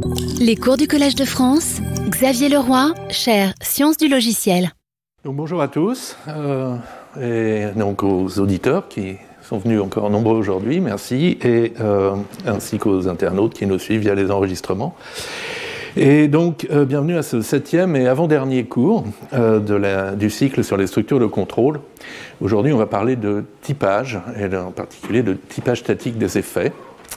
Les cours du Collège de France, Xavier Leroy, chaire Sciences du logiciel. Donc, bonjour à tous, et donc aux auditeurs qui sont venus encore nombreux aujourd'hui, merci, et ainsi qu'aux internautes qui nous suivent via les enregistrements. Et donc, bienvenue à ce 7e et avant-dernier cours du cycle sur les structures de contrôle. Aujourd'hui, on va parler de typage, et en particulier de typage statique des effets.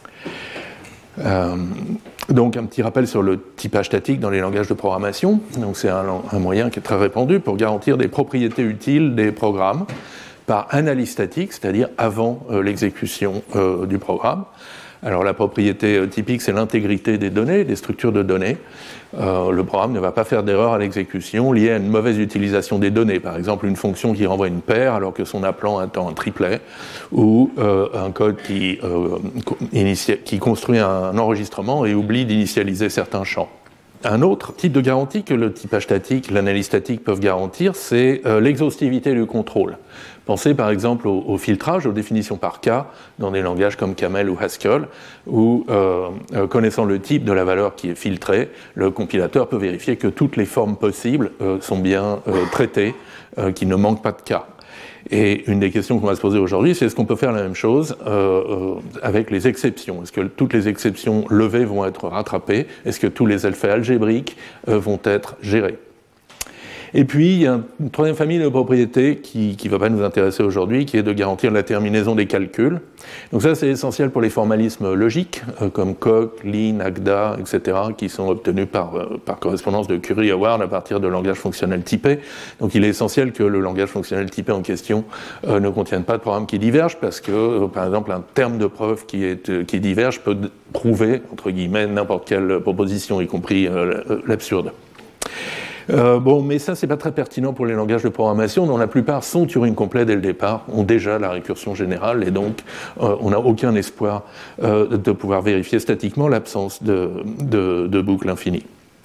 Donc, un petit rappel sur le typage statique dans les langages de programmation. Donc, c'est un moyen qui est très répandu pour garantir des propriétés utiles des programmes par analyse statique, c'est-à-dire avant l'exécution du programme. Alors, la propriété typique, c'est l'intégrité des données, des structures de données. Le programme ne va pas faire d'erreur à l'exécution liée à une mauvaise utilisation des données. Par exemple, une fonction qui renvoie une paire alors que son appelant attend un triplet, ou un code qui construit un enregistrement et oublie d'initialiser certains champs. Un autre type de garantie que le typage statique, l'analyse statique peuvent garantir, c'est l'exhaustivité du contrôle. Pensez par exemple au filtrage, aux définitions par cas dans des langages comme Camel ou Haskell, où connaissant le type de la valeur qui est filtrée, le compilateur peut vérifier que toutes les formes possibles sont bien traitées, qu'il ne manque pas de cas. Et une des questions qu'on va se poser aujourd'hui, c'est est-ce qu'on peut faire la même chose avec les exceptions ? Est-ce que toutes les exceptions levées vont être rattrapées ? Est-ce que tous les effets algébriques vont être gérés ? Et puis, il y a une troisième famille de propriétés qui ne va pas nous intéresser aujourd'hui, qui est de garantir la terminaison des calculs. Donc ça, c'est essentiel pour les formalismes logiques, comme Coq, Lean, Agda, etc., qui sont obtenus par correspondance de Curry-Howard à partir de langages fonctionnels typés. Donc il est essentiel que le langage fonctionnel typé en question ne contienne pas de programme qui diverge, parce que, par exemple, un terme de preuve qui diverge peut prouver, entre guillemets, n'importe quelle proposition, y compris l'absurde. Mais ça, c'est pas très pertinent pour les langages de programmation, dont la plupart sont Turing complets dès le départ, ont déjà la récursion générale, et donc on n'a aucun espoir de pouvoir vérifier statiquement l'absence de boucle infinie.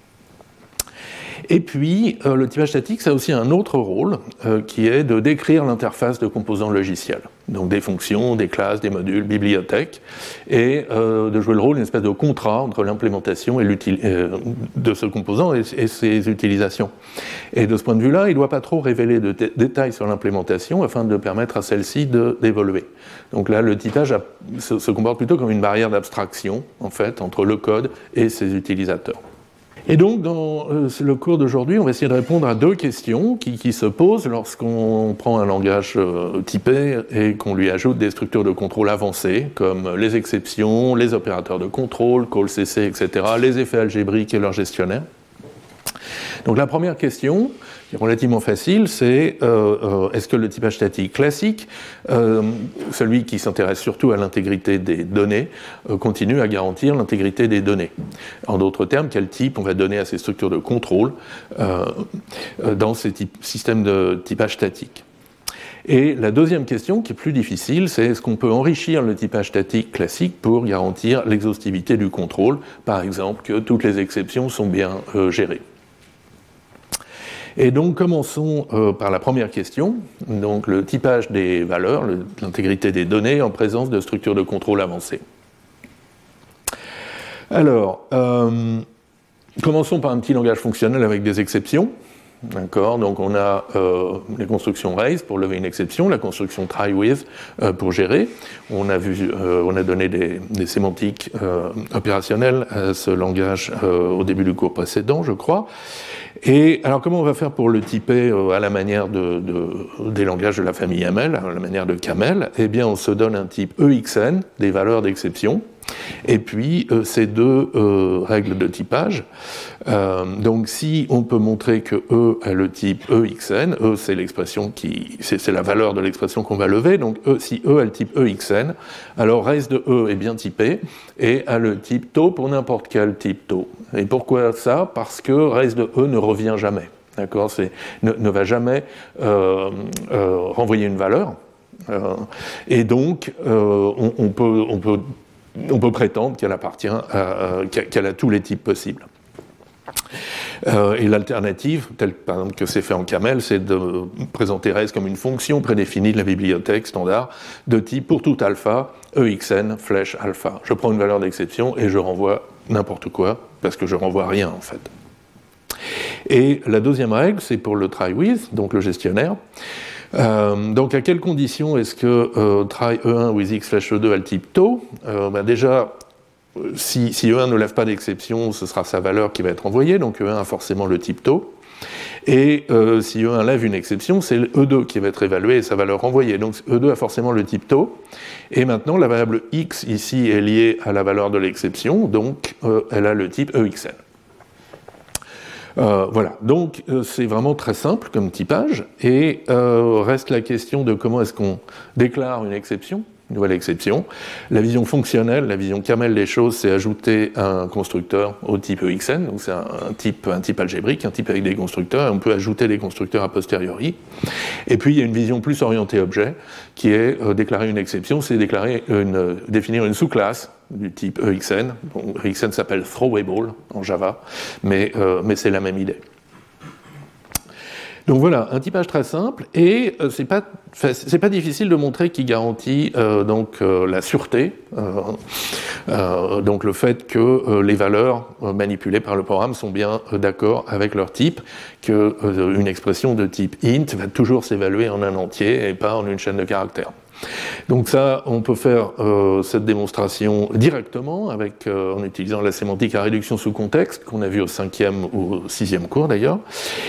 Et puis, le typage statique, ça a aussi un autre rôle, qui est de décrire l'interface de composants logiciels. Donc des fonctions, des classes, des modules, bibliothèques, et de jouer le rôle d'une espèce de contrat entre l'implémentation de ce composant et ses utilisations. Et de ce point de vue-là, il ne doit pas trop révéler de détails sur l'implémentation afin de permettre à celle-ci d'évoluer. Donc là, le typage se comporte plutôt comme une barrière d'abstraction, en fait, entre le code et ses utilisateurs. Et donc, dans le cours d'aujourd'hui, on va essayer de répondre à deux questions qui se posent lorsqu'on prend un langage typé et qu'on lui ajoute des structures de contrôle avancées, comme les exceptions, les opérateurs de contrôle, call CC, etc., les effets algébriques et leurs gestionnaires. Donc la première question, qui est relativement facile, c'est est-ce que le typage statique classique, celui qui s'intéresse surtout à l'intégrité des données, continue à garantir l'intégrité des données ? En d'autres termes, quel type on va donner à ces structures de contrôle dans ces systèmes de typage statique ? Et la deuxième question, qui est plus difficile, c'est est-ce qu'on peut enrichir le typage statique classique pour garantir l'exhaustivité du contrôle, par exemple que toutes les exceptions sont bien gérées ? Et donc, commençons par la première question, donc le typage des valeurs, l'intégrité des données en présence de structures de contrôle avancées. Alors, commençons par un petit langage fonctionnel avec des exceptions. D'accord, donc on a les constructions raise pour lever une exception, la construction try with pour gérer. On a donné des sémantiques opérationnelles à ce langage au début du cours précédent, je crois. Et alors, comment on va faire pour le typer à la manière des langages de la famille YAML, à la manière de Camel ? Eh bien, on se donne un type EXN, des valeurs d'exception, et puis ces deux règles de typage. Donc, si on peut montrer que E a le type EXN, E c'est l'expression c'est la valeur de l'expression qu'on va lever. Donc, si E a le type EXN, alors raise de E est bien typé et a le type tau pour n'importe quel type tau. Et pourquoi ça ? Parce que raise de E ne revient jamais. D'accord ? Ne va jamais renvoyer une valeur. Et donc, on peut prétendre qu'elle appartient qu'elle a tous les types possibles. Et l'alternative, telle par exemple que c'est fait en Camel, c'est de présenter raise comme une fonction prédéfinie de la bibliothèque standard de type pour tout alpha, EXN, flèche alpha. Je prends une valeur d'exception et je renvoie n'importe quoi, parce que je renvoie rien en fait. Et la deuxième règle, c'est pour le try with, donc le gestionnaire. Donc à quelles conditions est-ce que try E1 with x / E2 a le type tau? Déjà, si E1 ne lève pas d'exception, ce sera sa valeur qui va être envoyée, donc E1 a forcément le type tau. Et si E1 lève une exception, c'est E2 qui va être évalué et sa valeur renvoyée. Donc E2 a forcément le type tau. Et maintenant, la variable x ici est liée à la valeur de l'exception, donc elle a le type EXN. Voilà, donc c'est vraiment très simple comme typage, et reste la question de comment est-ce qu'on déclare une exception, une nouvelle exception. La vision fonctionnelle, la vision camel des choses, c'est ajouter un constructeur au type EXN, donc c'est un type algébrique, un type avec des constructeurs, et on peut ajouter des constructeurs a posteriori. Et puis il y a une vision plus orientée objet, qui est déclarer une exception, c'est définir une sous-classe du type EXN. Bon, EXN s'appelle throwable en Java, mais c'est la même idée. Donc voilà, un typage très simple, et c'est pas difficile de montrer qu'il garantit la sûreté, donc le fait que les valeurs manipulées par le programme sont bien d'accord avec leur type, qu'une expression de type int va toujours s'évaluer en un entier et pas en une chaîne de caractères. Donc ça, on peut faire cette démonstration directement en utilisant la sémantique à réduction sous contexte, qu'on a vu au 5e ou au 6e cours d'ailleurs.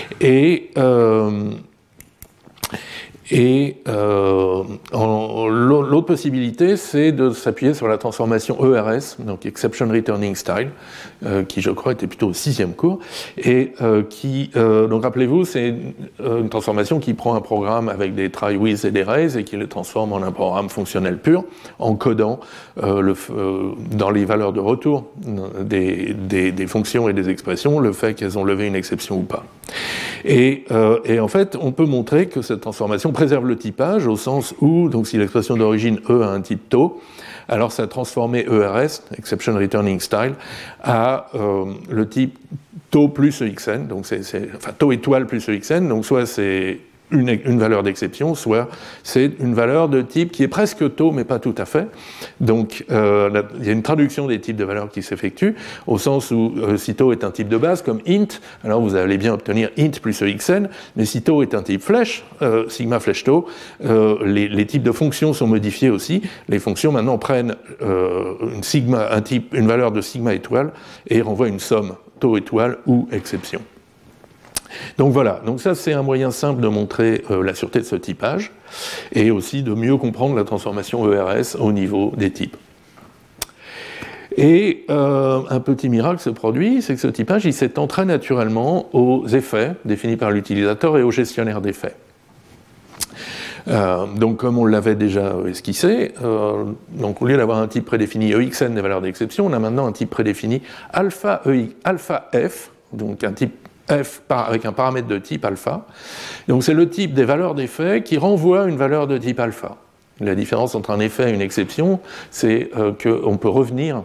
L'autre possibilité, c'est de s'appuyer sur la transformation ERS, donc Exception Returning Style, qui je crois était plutôt au 6e cours, et donc rappelez-vous, c'est une transformation qui prend un programme avec des try with et des raise et qui le transforme en un programme fonctionnel pur, en codant dans les valeurs de retour des fonctions et des expressions le fait qu'elles ont levé une exception ou pas. Et en fait, on peut montrer que cette transformation préserve le typage au sens où, donc si l'expression d'origine E a un type tau, alors ça a transformé ERS, Exception Returning Style, à le type tau plus EXN, donc enfin tau étoile plus EXN, donc soit c'est une valeur d'exception, soit c'est une valeur de type qui est presque tau, mais pas tout à fait. Donc il y a une traduction des types de valeurs qui s'effectue, au sens où si tau est un type de base, comme int, alors vous allez bien obtenir int plus EXN, mais si tau est un type flèche, sigma flèche tau, les types de fonctions sont modifiés aussi. Les fonctions maintenant prennent une valeur de sigma étoile et renvoient une somme tau étoile ou exception. Donc voilà, donc ça c'est un moyen simple de montrer la sûreté de ce typage et aussi de mieux comprendre la transformation ERS au niveau des types. Et un petit miracle se produit, c'est que ce typage il s'étend très naturellement aux effets définis par l'utilisateur et au gestionnaire d'effets. Donc comme on l'avait déjà esquissé, donc au lieu d'avoir un type prédéfini EXN des valeurs d'exception, on a maintenant un type prédéfini alpha F, donc un type F avec un paramètre de type alpha. Donc c'est le type des valeurs d'effet qui renvoie une valeur de type alpha. La différence entre un effet et une exception, c'est qu'on peut revenir,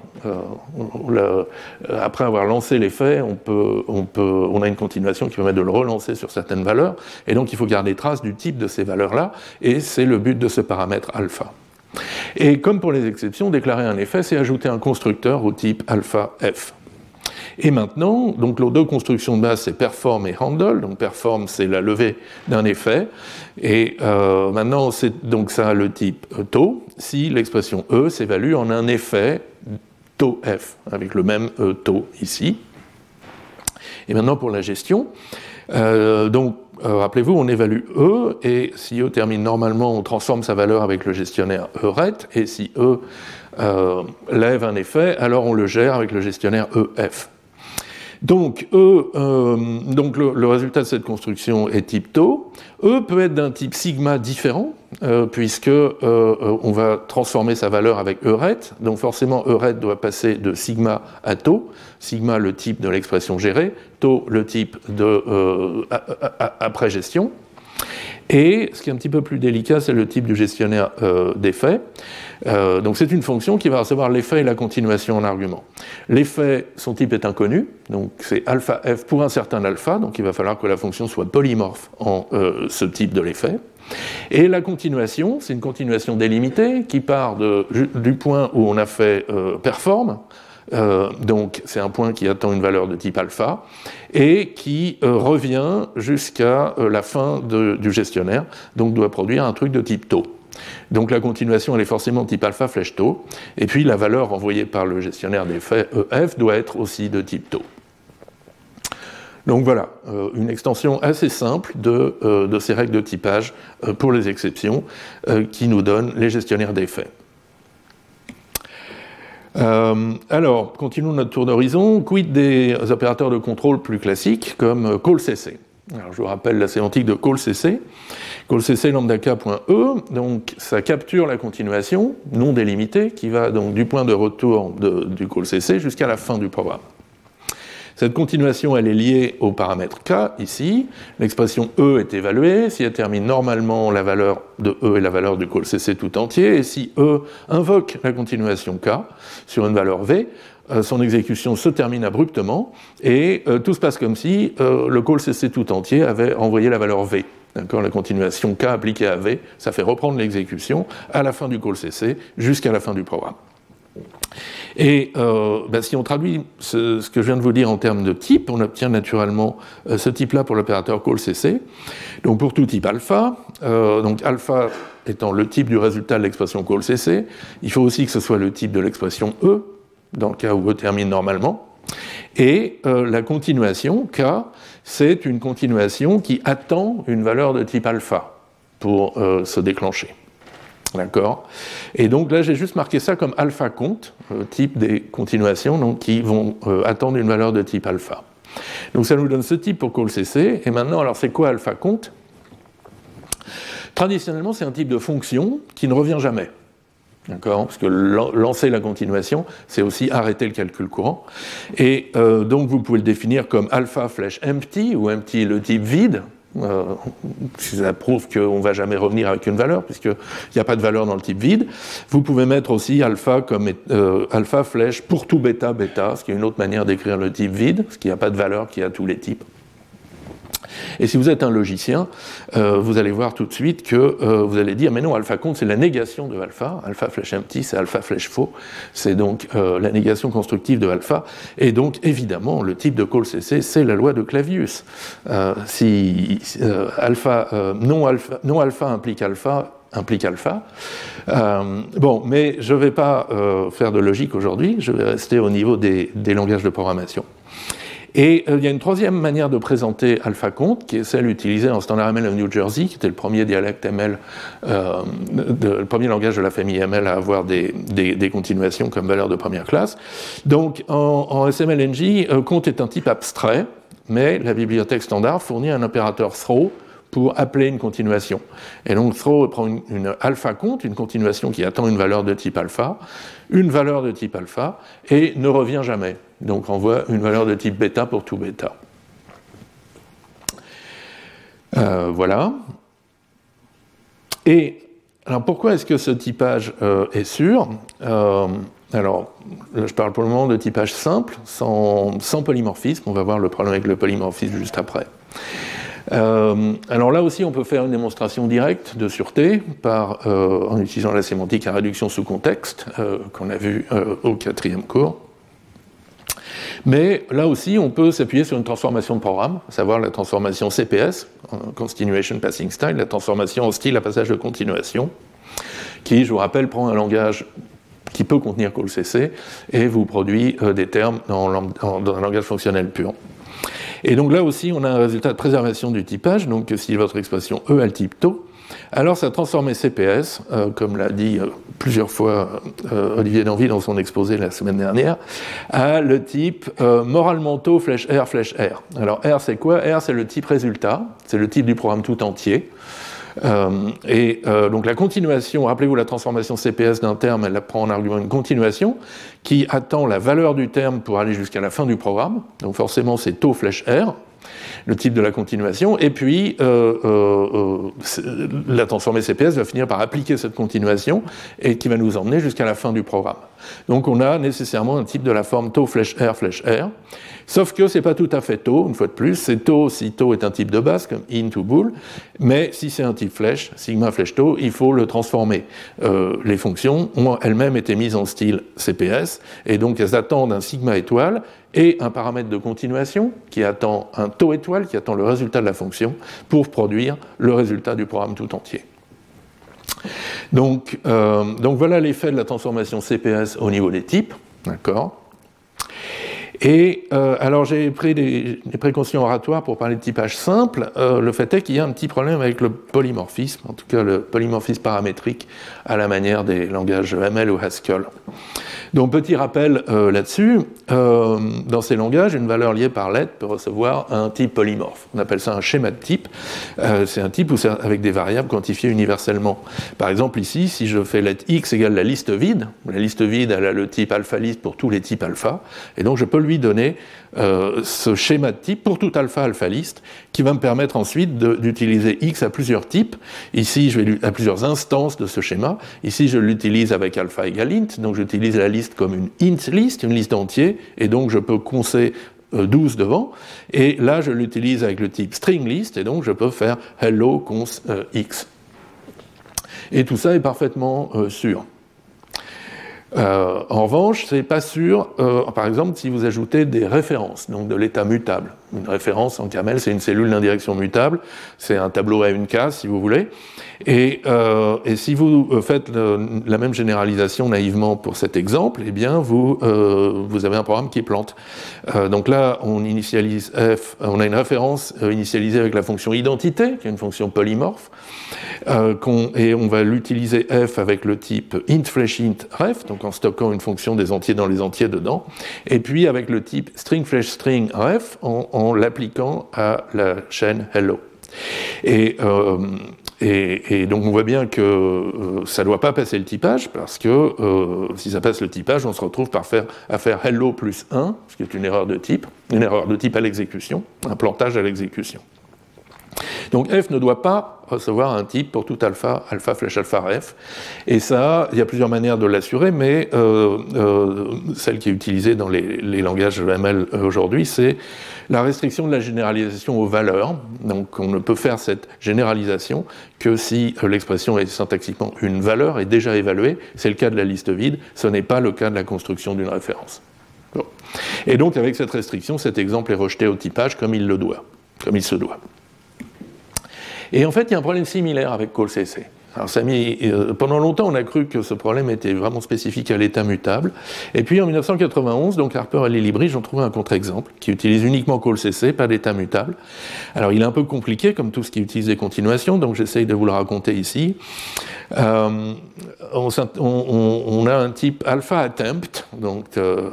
après avoir lancé l'effet, on a une continuation qui permet de le relancer sur certaines valeurs, et donc il faut garder trace du type de ces valeurs-là, et c'est le but de ce paramètre alpha. Et comme pour les exceptions, déclarer un effet, c'est ajouter un constructeur au type alpha F. Et maintenant, donc les deux constructions de base, c'est perform et handle. Donc perform, c'est la levée d'un effet. Et maintenant, donc ça a le type tau, si l'expression E s'évalue en un effet tau F, avec le même tau ici. Et maintenant, pour la gestion, rappelez-vous, on évalue E, et si E termine normalement, on transforme sa valeur avec le gestionnaire ERET, et si E lève un effet, alors on le gère avec le gestionnaire EF. Donc, le résultat de cette construction est type tau. E peut être d'un type sigma différent, puisque on va transformer sa valeur avec ERET. Donc forcément, ERET doit passer de sigma à tau. Sigma, le type de l'expression gérée. Tau, le type de après gestion. Et ce qui est un petit peu plus délicat, c'est le type du gestionnaire d'effet. Donc c'est une fonction qui va recevoir l'effet et la continuation en argument. L'effet, son type est inconnu, donc c'est alpha f pour un certain alpha, donc il va falloir que la fonction soit polymorphe en ce type de l'effet. Et la continuation, c'est une continuation délimitée qui part du point où on a fait perform, donc c'est un point qui attend une valeur de type alpha, et qui revient jusqu'à la fin du gestionnaire, donc doit produire un truc de type tau. Donc la continuation, elle est forcément de type alpha flèche tau, et puis la valeur envoyée par le gestionnaire d'effet EF doit être aussi de type tau. Donc voilà, une extension assez simple de ces règles de typage pour les exceptions qui nous donnent les gestionnaires d'effets. Alors, continuons notre tour d'horizon. Quid des opérateurs de contrôle plus classiques comme call-cc? Alors, je vous rappelle la sémantique de call-cc. Call-cc lambda_k.e, donc ça capture la continuation non délimitée qui va donc du point de retour du call-cc jusqu'à la fin du programme. Cette continuation, elle est liée au paramètre k, ici. L'expression e est évaluée. Si elle termine normalement, la valeur de e est la valeur du call-cc tout entier. Et si e invoque la continuation k sur une valeur v, son exécution se termine abruptement. Et tout se passe comme si le call-cc tout entier avait envoyé la valeur v. D'accord, la continuation k appliquée à v, ça fait reprendre l'exécution à la fin du call-cc jusqu'à la fin du programme. Et si on traduit ce que je viens de vous dire en termes de type, on obtient naturellement ce type-là pour l'opérateur call-cc. Donc pour tout type alpha, donc alpha étant le type du résultat de l'expression call-cc, il faut aussi que ce soit le type de l'expression e, dans le cas où e termine normalement. Et la continuation, k, c'est une continuation qui attend une valeur de type alpha pour se déclencher. D'accord. Et donc là, j'ai juste marqué ça comme alpha compte, type des continuations, donc qui vont attendre une valeur de type alpha. Donc ça nous donne ce type pour call-cc. Et maintenant, alors c'est quoi alpha compte? Traditionnellement, c'est un type de fonction qui ne revient jamais. D'accord, parce que lancer la continuation, c'est aussi arrêter le calcul courant. Et donc vous pouvez le définir comme alpha flèche empty, où empty est le type vide. Ça prouve qu'on ne va jamais revenir avec une valeur, puisqu'il n'y a pas de valeur dans le type vide. Vous pouvez mettre aussi alpha comme alpha flèche pour tout bêta, bêta, ce qui est une autre manière d'écrire le type vide, parce qu'il n'y a pas de valeur qui a tous les types. Et si vous êtes un logicien, vous allez voir tout de suite que vous allez dire, mais non, alpha compte, c'est la négation de alpha. Alpha flèche empty, c'est alpha flèche faux. C'est donc la négation constructive de alpha. Et donc, évidemment, le type de call-cc, c'est la loi de Clavius. Si non alpha implique alpha, bon, mais je ne vais pas faire de logique aujourd'hui, je vais rester au niveau des langages de programmation. Et il y a une troisième manière de présenter alpha compte, qui est celle utilisée en Standard ML of New Jersey, qui était le premier dialecte ML, le premier langage de la famille ML à avoir des continuations comme valeur de première classe. Donc en SML-NG, compte est un type abstrait, mais la bibliothèque standard fournit un opérateur throw pour appeler une continuation. Et donc throw prend une alpha compte, une continuation qui attend une valeur de type alpha, une valeur de type alpha, et ne revient jamais. Donc envoie une valeur de type bêta pour tout bêta. Voilà. Et alors pourquoi est-ce que ce typage est sûr? Alors, là, je parle pour le moment de typage simple, sans polymorphisme. On va voir le problème avec le polymorphisme juste après. Alors là aussi, on peut faire une démonstration directe de sûreté en utilisant la sémantique à réduction sous contexte qu'on a vu au 4e cours. Mais là aussi, on peut s'appuyer sur une transformation de programme, à savoir la transformation CPS, Continuation Passing Style, la transformation en style à passage de continuation, qui, je vous rappelle, prend un langage qui peut contenir call-cc et vous produit des termes dans un langage fonctionnel pur. Et donc là aussi, on a un résultat de préservation du typage, donc si votre expression E a le type tau, alors ça transforme CPS, comme l'a dit plusieurs fois Olivier Danville dans son exposé la semaine dernière, à le type moralement tau flèche R flèche R. Alors R c'est quoi? R c'est le type résultat, c'est le type du programme tout entier. Donc la continuation, rappelez-vous la transformation CPS d'un terme, elle prend en argument une continuation qui attend la valeur du terme pour aller jusqu'à la fin du programme, donc forcément c'est tau flèche R, le type de la continuation, et puis la transformée CPS va finir par appliquer cette continuation et qui va nous emmener jusqu'à la fin du programme. Donc on a nécessairement un type de la forme tau flèche R, sauf que c'est pas tout à fait tau, une fois de plus, c'est tau si tau est un type de base, comme int ou bool, mais si c'est un type flèche, sigma flèche tau, il faut le transformer. Les fonctions ont elles-mêmes été mises en style CPS, et donc elles attendent un sigma étoile et un paramètre de continuation qui attend un tau étoile, qui attend le résultat de la fonction, pour produire le résultat du programme tout entier. Donc voilà l'effet de la transformation CPS au niveau des types, d'accord. Et alors j'ai pris des précautions oratoires pour parler de typage simple. Le fait est qu'il y a un petit problème avec le polymorphisme, en tout cas le polymorphisme paramétrique à la manière des langages ML ou Haskell. Donc petit rappel là-dessus, dans ces langages, une valeur liée par lettre peut recevoir un type polymorphe. On appelle ça un schéma de type. C'est un type où c'est avec des variables quantifiées universellement. Par exemple ici, si je fais let x égale la liste vide elle a le type alpha list pour tous les types alpha, et donc je peux lui donner ce schéma de type pour tout alpha list, qui va me permettre ensuite d'utiliser x à plusieurs types. Ici, je vais à plusieurs instances de ce schéma. Ici, je l'utilise avec alpha égale int, donc j'utilise la liste comme une int list, une liste entière, et donc je peux concer 12 devant, et là je l'utilise avec le type string list, et donc je peux faire hello cons x. Et tout ça est parfaitement sûr. En revanche, c'est pas sûr, par exemple, si vous ajoutez des références, donc de l'état mutable. Une référence en Camel, c'est une cellule d'indirection mutable, c'est un tableau à une case, si vous voulez. Et si vous faites la même généralisation naïvement pour cet exemple, eh bien, vous avez un programme qui plante. Donc là, on initialise f, on a une référence initialisée avec la fonction identité, qui est une fonction polymorphe, et on va l'utiliser f avec le type int flèche int ref, donc en stockant une fonction des entiers dans les entiers dedans, et puis avec le type string flèche string ref en l'appliquant à la chaîne hello. Et donc on voit bien que ça ne doit pas passer le typage, parce que si ça passe le typage, on se retrouve à faire hello plus 1, ce qui est une erreur de type à l'exécution, un plantage à l'exécution. Donc f ne doit pas recevoir un type pour tout alpha flèche alpha ref, et ça, il y a plusieurs manières de l'assurer, mais celle qui est utilisée dans les langages ML aujourd'hui, c'est la restriction de la généralisation aux valeurs. Donc on ne peut faire cette généralisation que si l'expression est syntaxiquement une valeur est déjà évaluée. C'est le cas de la liste vide, ce n'est pas le cas de la construction d'une référence. Bon. Et donc avec cette restriction, cet exemple est rejeté au typage comme il se doit. Et en fait, il y a un problème similaire avec callcc. Alors, pendant longtemps, on a cru que ce problème était vraiment spécifique à l'état mutable. Et puis, en 1991, donc Harper et Lillibridge ont trouvé un contre-exemple qui utilise uniquement callcc, pas d'état mutable. Alors, il est un peu compliqué, comme tout ce qui utilise des continuations, donc j'essaye de vous le raconter ici. On a un type alpha attempt, donc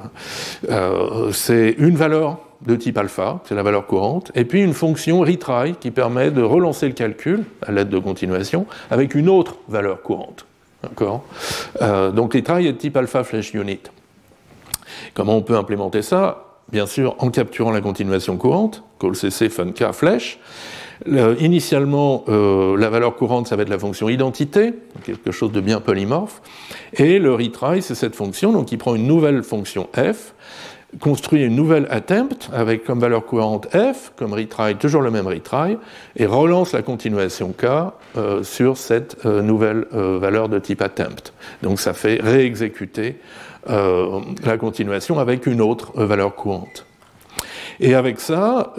c'est une valeur de type alpha, c'est la valeur courante, et puis une fonction retry qui permet de relancer le calcul à l'aide de continuation avec une autre valeur courante. D'accord ? Donc retry est de type alpha flèche unit. Comment on peut implémenter ça ? Bien sûr, en capturant la continuation courante, callcc funk flèche. Initialement, la valeur courante, ça va être la fonction identité, quelque chose de bien polymorphe, et le retry, c'est cette fonction, donc il prend une nouvelle fonction f, construit une nouvelle attempt avec comme valeur courante f, comme retry, toujours le même retry, et relance la continuation k sur cette nouvelle valeur de type attempt. Donc ça fait réexécuter la continuation avec une autre valeur courante. Et avec ça,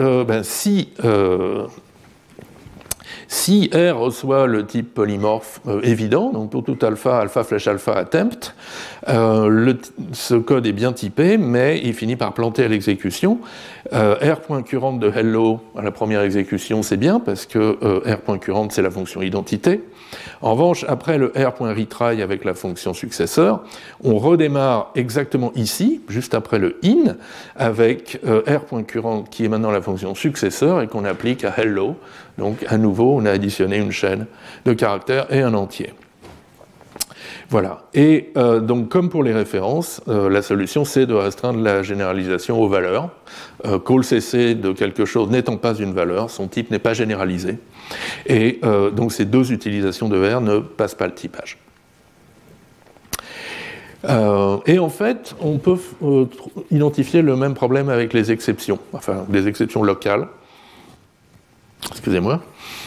si R reçoit le type polymorphe évident, donc pour tout alpha flèche alpha attempt, ce code est bien typé, mais il finit par planter à l'exécution. R.current de hello à la première exécution, c'est bien, parce que R.current, c'est la fonction identité. En revanche, après le R.retry avec la fonction successeur, on redémarre exactement ici, juste après le in, avec R.current qui est maintenant la fonction successeur et qu'on applique à hello. Donc à nouveau, on a additionné une chaîne de caractères et un entier. Voilà. Et donc, comme pour les références, la solution, c'est de restreindre la généralisation aux valeurs. Call CC de quelque chose n'étant pas une valeur, son type n'est pas généralisé. Et donc, ces deux utilisations de VR ne passent pas le typage. Et en fait, on peut identifier le même problème avec les exceptions, enfin, des exceptions locales. Excusez-moi.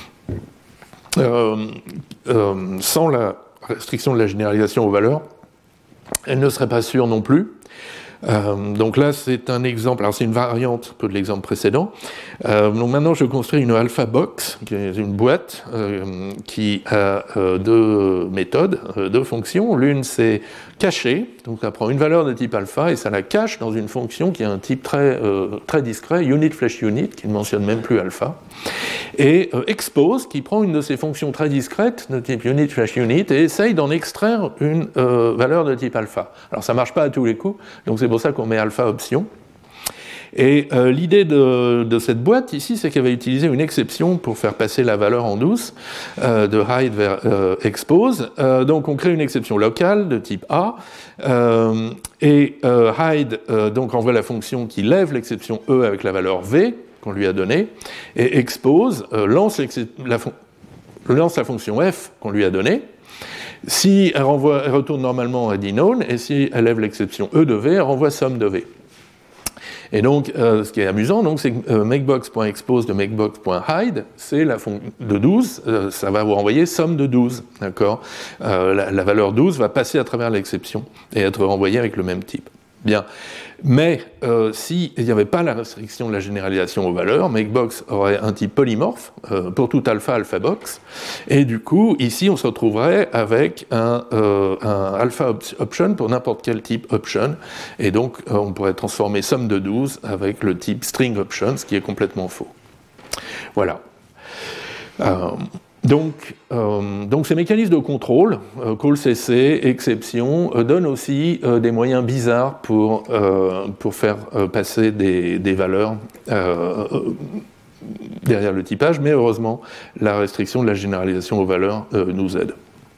Sans la restriction de la généralisation aux valeurs, elle ne serait pas sûre non plus. Donc là, c'est un exemple, alors c'est une variante un peu de l'exemple précédent. Donc maintenant, je construis une alpha box, qui est une boîte qui a deux méthodes, deux fonctions. L'une, c'est cacher, donc ça prend une valeur de type alpha et ça la cache dans une fonction qui a un type très discret, unit flash unit, qui ne mentionne même plus alpha. Et expose, qui prend une de ces fonctions très discrètes de type unit flash unit et essaye d'en extraire une valeur de type alpha. Alors ça ne marche pas à tous les coups, donc c'est pour ça qu'on met alpha option. Et l'idée de cette boîte ici, c'est qu'elle va utiliser une exception pour faire passer la valeur en douce de hide vers expose. Donc on crée une exception locale de type A et hide donc envoie la fonction qui lève l'exception E avec la valeur V qu'on lui a donnée et expose lance la fonction F qu'on lui a donnée. Si elle retourne normalement, elle dit known, et si elle lève l'exception E de V, elle renvoie somme de V. Et donc, ce qui est amusant, donc, c'est que makebox.expose de makebox.hide, c'est la fonction de 12, ça va vous renvoyer somme de 12, d'accord ? La valeur 12 va passer à travers l'exception et être renvoyée avec le même type. Bien. Mais s'il n'y avait pas la restriction de la généralisation aux valeurs, makebox aurait un type polymorphe pour tout alpha, alphabox, et du coup, ici, on se retrouverait avec un alpha option pour n'importe quel type option, et donc on pourrait transformer somme de 12 avec le type string option, ce qui est complètement faux. Voilà. Donc ces mécanismes de contrôle, call CC, exception, donnent aussi des moyens bizarres pour faire passer des valeurs derrière le typage, mais heureusement, la restriction de la généralisation aux valeurs nous aide.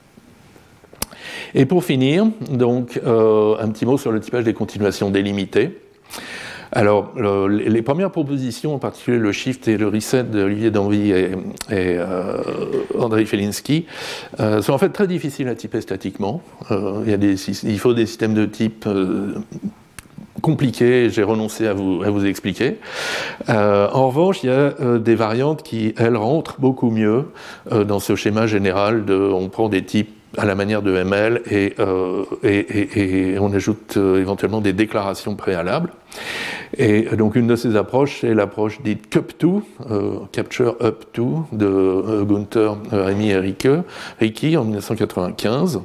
Et pour finir, donc, un petit mot sur le typage des continuations délimitées. Alors, les premières propositions, en particulier le shift et le reset d'Olivier Danvy et Andrei Felinski, sont en fait très difficiles à typer statiquement. Il faut des systèmes de type compliqués, j'ai renoncé à vous expliquer. En revanche, il y a des variantes qui, elles, rentrent beaucoup mieux dans ce schéma général on prend des types à la manière de ML et on ajoute éventuellement des déclarations préalables. Et donc une de ces approches, c'est l'approche dite CUP2, Capture Up To, de Gunther, Rémy et Ricci en 1995.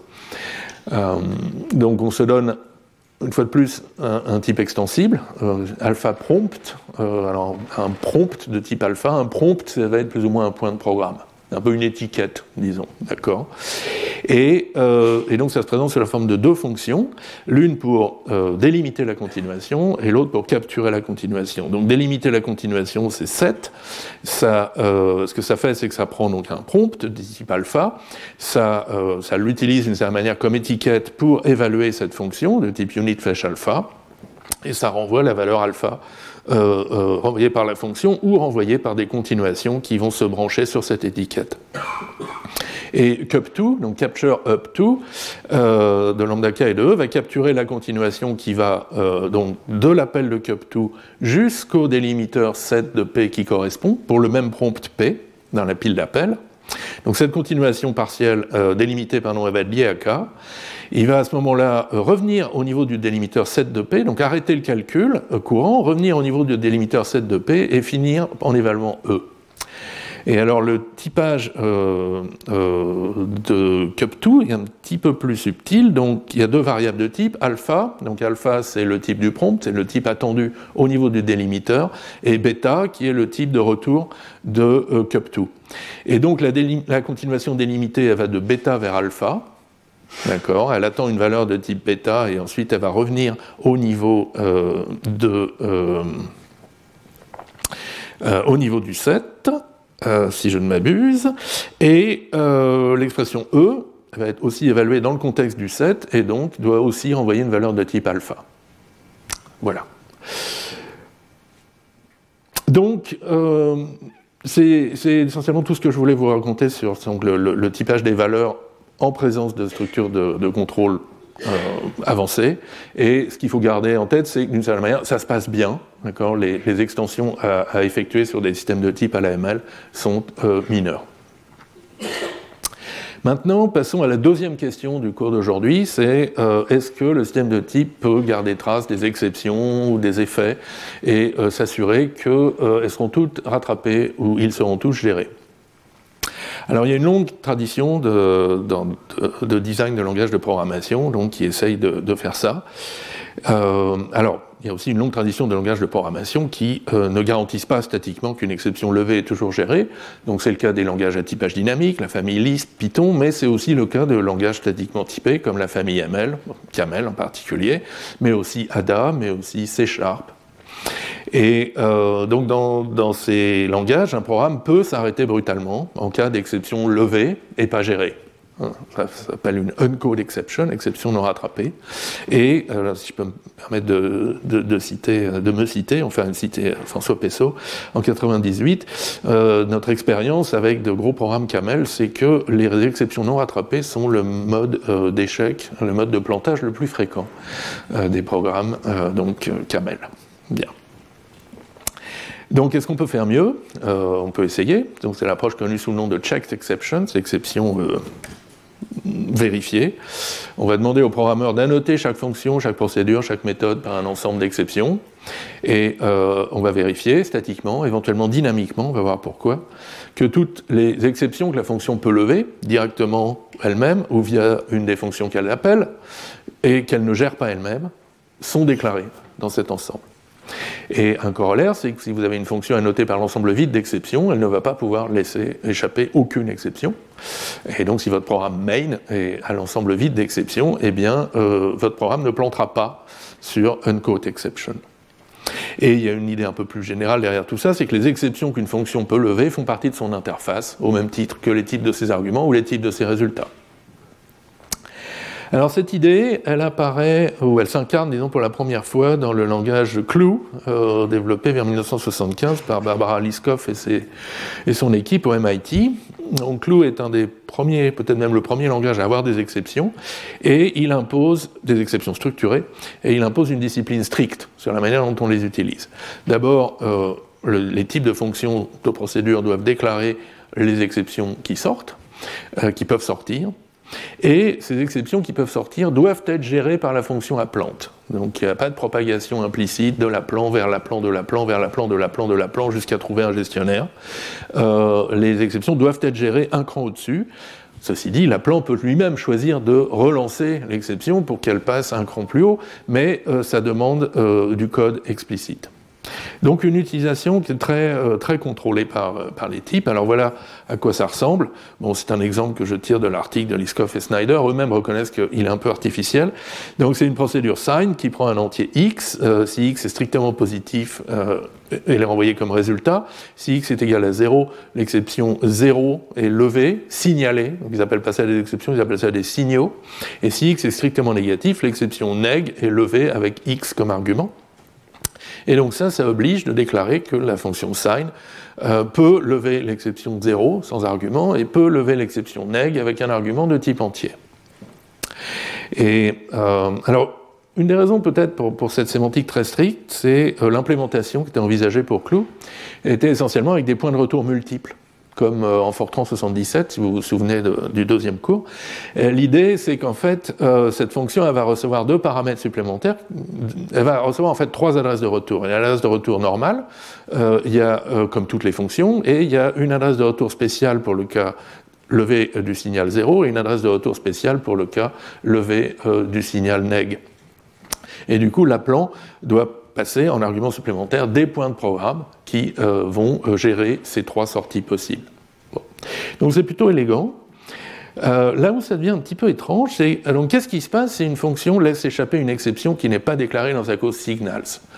Donc on se donne une fois de plus un type extensible, alpha prompt. Alors un prompt de type alpha, un prompt, ça va être plus ou moins un point de programme. Un peu une étiquette, disons, d'accord ? Et donc ça se présente sous la forme de deux fonctions, l'une pour délimiter la continuation et l'autre pour capturer la continuation. Donc délimiter la continuation, c'est set. Ce que ça fait, c'est que ça prend donc un prompt de type alpha, ça l'utilise d'une certaine manière comme étiquette pour évaluer cette fonction de type unit flash alpha, et ça renvoie la valeur alpha renvoyée par la fonction ou renvoyée par des continuations qui vont se brancher sur cette étiquette. Et CUP2, donc Capture Up To, de lambda k et de E, va capturer la continuation qui va donc de l'appel de CUP2 jusqu'au délimiteur set de P qui correspond, pour le même prompt P dans la pile d'appel. Donc cette continuation partielle délimitée, elle va être liée à K. Il va à ce moment-là revenir au niveau du délimiteur set de P, donc arrêter le calcul courant, revenir au niveau du délimiteur set de P et finir en évaluant E. Et alors le typage de CUP2 est un petit peu plus subtil, donc il y a deux variables de type, alpha, donc alpha c'est le type du prompt, c'est le type attendu au niveau du délimiteur, et bêta qui est le type de retour de CUP2. Et donc la continuation délimitée, elle va de bêta vers alpha, d'accord, elle attend une valeur de type bêta et ensuite elle va revenir au niveau du set, si je ne m'abuse, et l'expression E va être aussi évalué dans le contexte du set et donc doit aussi renvoyer une valeur de type alpha. Voilà. Donc, c'est essentiellement tout ce que je voulais vous raconter sur donc, le typage des valeurs en présence de structures de contrôle avancées. Et ce qu'il faut garder en tête, c'est que d'une certaine manière, ça se passe bien. D'accord ? Les extensions à effectuer sur des systèmes de type à l'AML sont mineures. Maintenant, passons à la deuxième question du cours d'aujourd'hui, c'est est-ce que le système de type peut garder trace des exceptions ou des effets et s'assurer qu'elles seront toutes rattrapées ou ils seront tous gérés. Alors il y a une longue tradition de design de langage de programmation donc, qui essaye de faire ça. Alors, il y a aussi une longue tradition de langage de programmation qui ne garantissent pas statiquement qu'une exception levée est toujours gérée. Donc c'est le cas des langages à typage dynamique, la famille Lisp, Python, mais c'est aussi le cas de langages statiquement typés comme la famille Camel en particulier, mais aussi Ada, mais aussi C#. Et donc dans ces langages, un programme peut s'arrêter brutalement en cas d'exception levée et pas gérée. Ça s'appelle une uncalled exception, exception non rattrapée. Et si je peux me permettre de me citer, enfin citer François Pessot en 98, notre expérience avec de gros programmes Camel, c'est que les exceptions non rattrapées sont le mode d'échec, le mode de plantage le plus fréquent des programmes Camel. Bien. Donc, est-ce qu'on peut faire mieux ? On peut essayer. Donc, c'est l'approche connue sous le nom de checked exceptions, exceptions vérifiées. On va demander au programmeur d'annoter chaque fonction, chaque procédure, chaque méthode par un ensemble d'exceptions. Et on va vérifier statiquement, éventuellement dynamiquement, on va voir pourquoi, que toutes les exceptions que la fonction peut lever, directement elle-même ou via une des fonctions qu'elle appelle, et qu'elle ne gère pas elle-même, sont déclarées dans cet ensemble. Et un corollaire, c'est que si vous avez une fonction annotée par l'ensemble vide d'exceptions, elle ne va pas pouvoir laisser échapper aucune exception. Et donc, si votre programme main est à l'ensemble vide d'exceptions, eh bien, votre programme ne plantera pas sur uncalled exception. Et il y a une idée un peu plus générale derrière tout ça, c'est que les exceptions qu'une fonction peut lever font partie de son interface, au même titre que les types de ses arguments ou les types de ses résultats. Alors cette idée, elle apparaît, ou elle s'incarne, disons, pour la première fois dans le langage Clue, développé vers 1975 par Barbara Liskov et son équipe au MIT. Donc Clue est un des premiers, peut-être même le premier langage à avoir des exceptions, et il impose des exceptions structurées, et il impose une discipline stricte sur la manière dont on les utilise. D'abord, les types de fonctions de procédure doivent déclarer les exceptions qui sortent, qui peuvent sortir, et ces exceptions qui peuvent sortir doivent être gérées par la fonction appelante. Donc il n'y a pas de propagation implicite de l'appelant vers l'appelant de l'appelant vers l'appelant de l'appelant de l'appelant jusqu'à trouver un gestionnaire. Les exceptions doivent être gérées un cran au-dessus. Ceci dit, l'appelant peut lui-même choisir de relancer l'exception pour qu'elle passe un cran plus haut, mais ça demande du code explicite. Donc une utilisation qui est très contrôlée par les types. Alors voilà à quoi ça ressemble. Bon, c'est un exemple que je tire de l'article de Liskov et Snyder. Eux-mêmes reconnaissent qu'il est un peu artificiel. Donc c'est une procédure sign qui prend un entier x. Si x est strictement positif, elle est renvoyée comme résultat. Si x est égal à 0, l'exception 0 est levée, signalée. Donc ils n'appellent pas ça des exceptions, ils appellent ça des signaux. Et si x est strictement négatif, l'exception neg est levée avec x comme argument. Et donc ça oblige de déclarer que la fonction sign peut lever l'exception 0 sans argument et peut lever l'exception neg avec un argument de type entier. Et alors, une des raisons peut-être pour cette sémantique très stricte, c'est l'implémentation qui était envisagée pour Clue, était essentiellement avec des points de retour multiples, comme en Fortran 77, si vous vous souvenez du deuxième cours. L'idée, c'est qu'en fait, cette fonction, elle va recevoir 2 paramètres supplémentaires. Elle va recevoir en fait 3 adresses de retour. Il y a l'adresse de retour normale, il y a, comme toutes les fonctions, et il y a une adresse de retour spéciale pour le cas levé du signal 0 et une adresse de retour spéciale pour le cas levé du signal neg. Et du coup, l'appelant doit passer en argument supplémentaire des points de programme qui vont gérer ces 3 sorties possibles. Bon. Donc c'est plutôt élégant. Là où ça devient un petit peu étrange, c'est donc qu'est-ce qui se passe si une fonction laisse échapper une exception qui n'est pas déclarée dans sa cause signals ?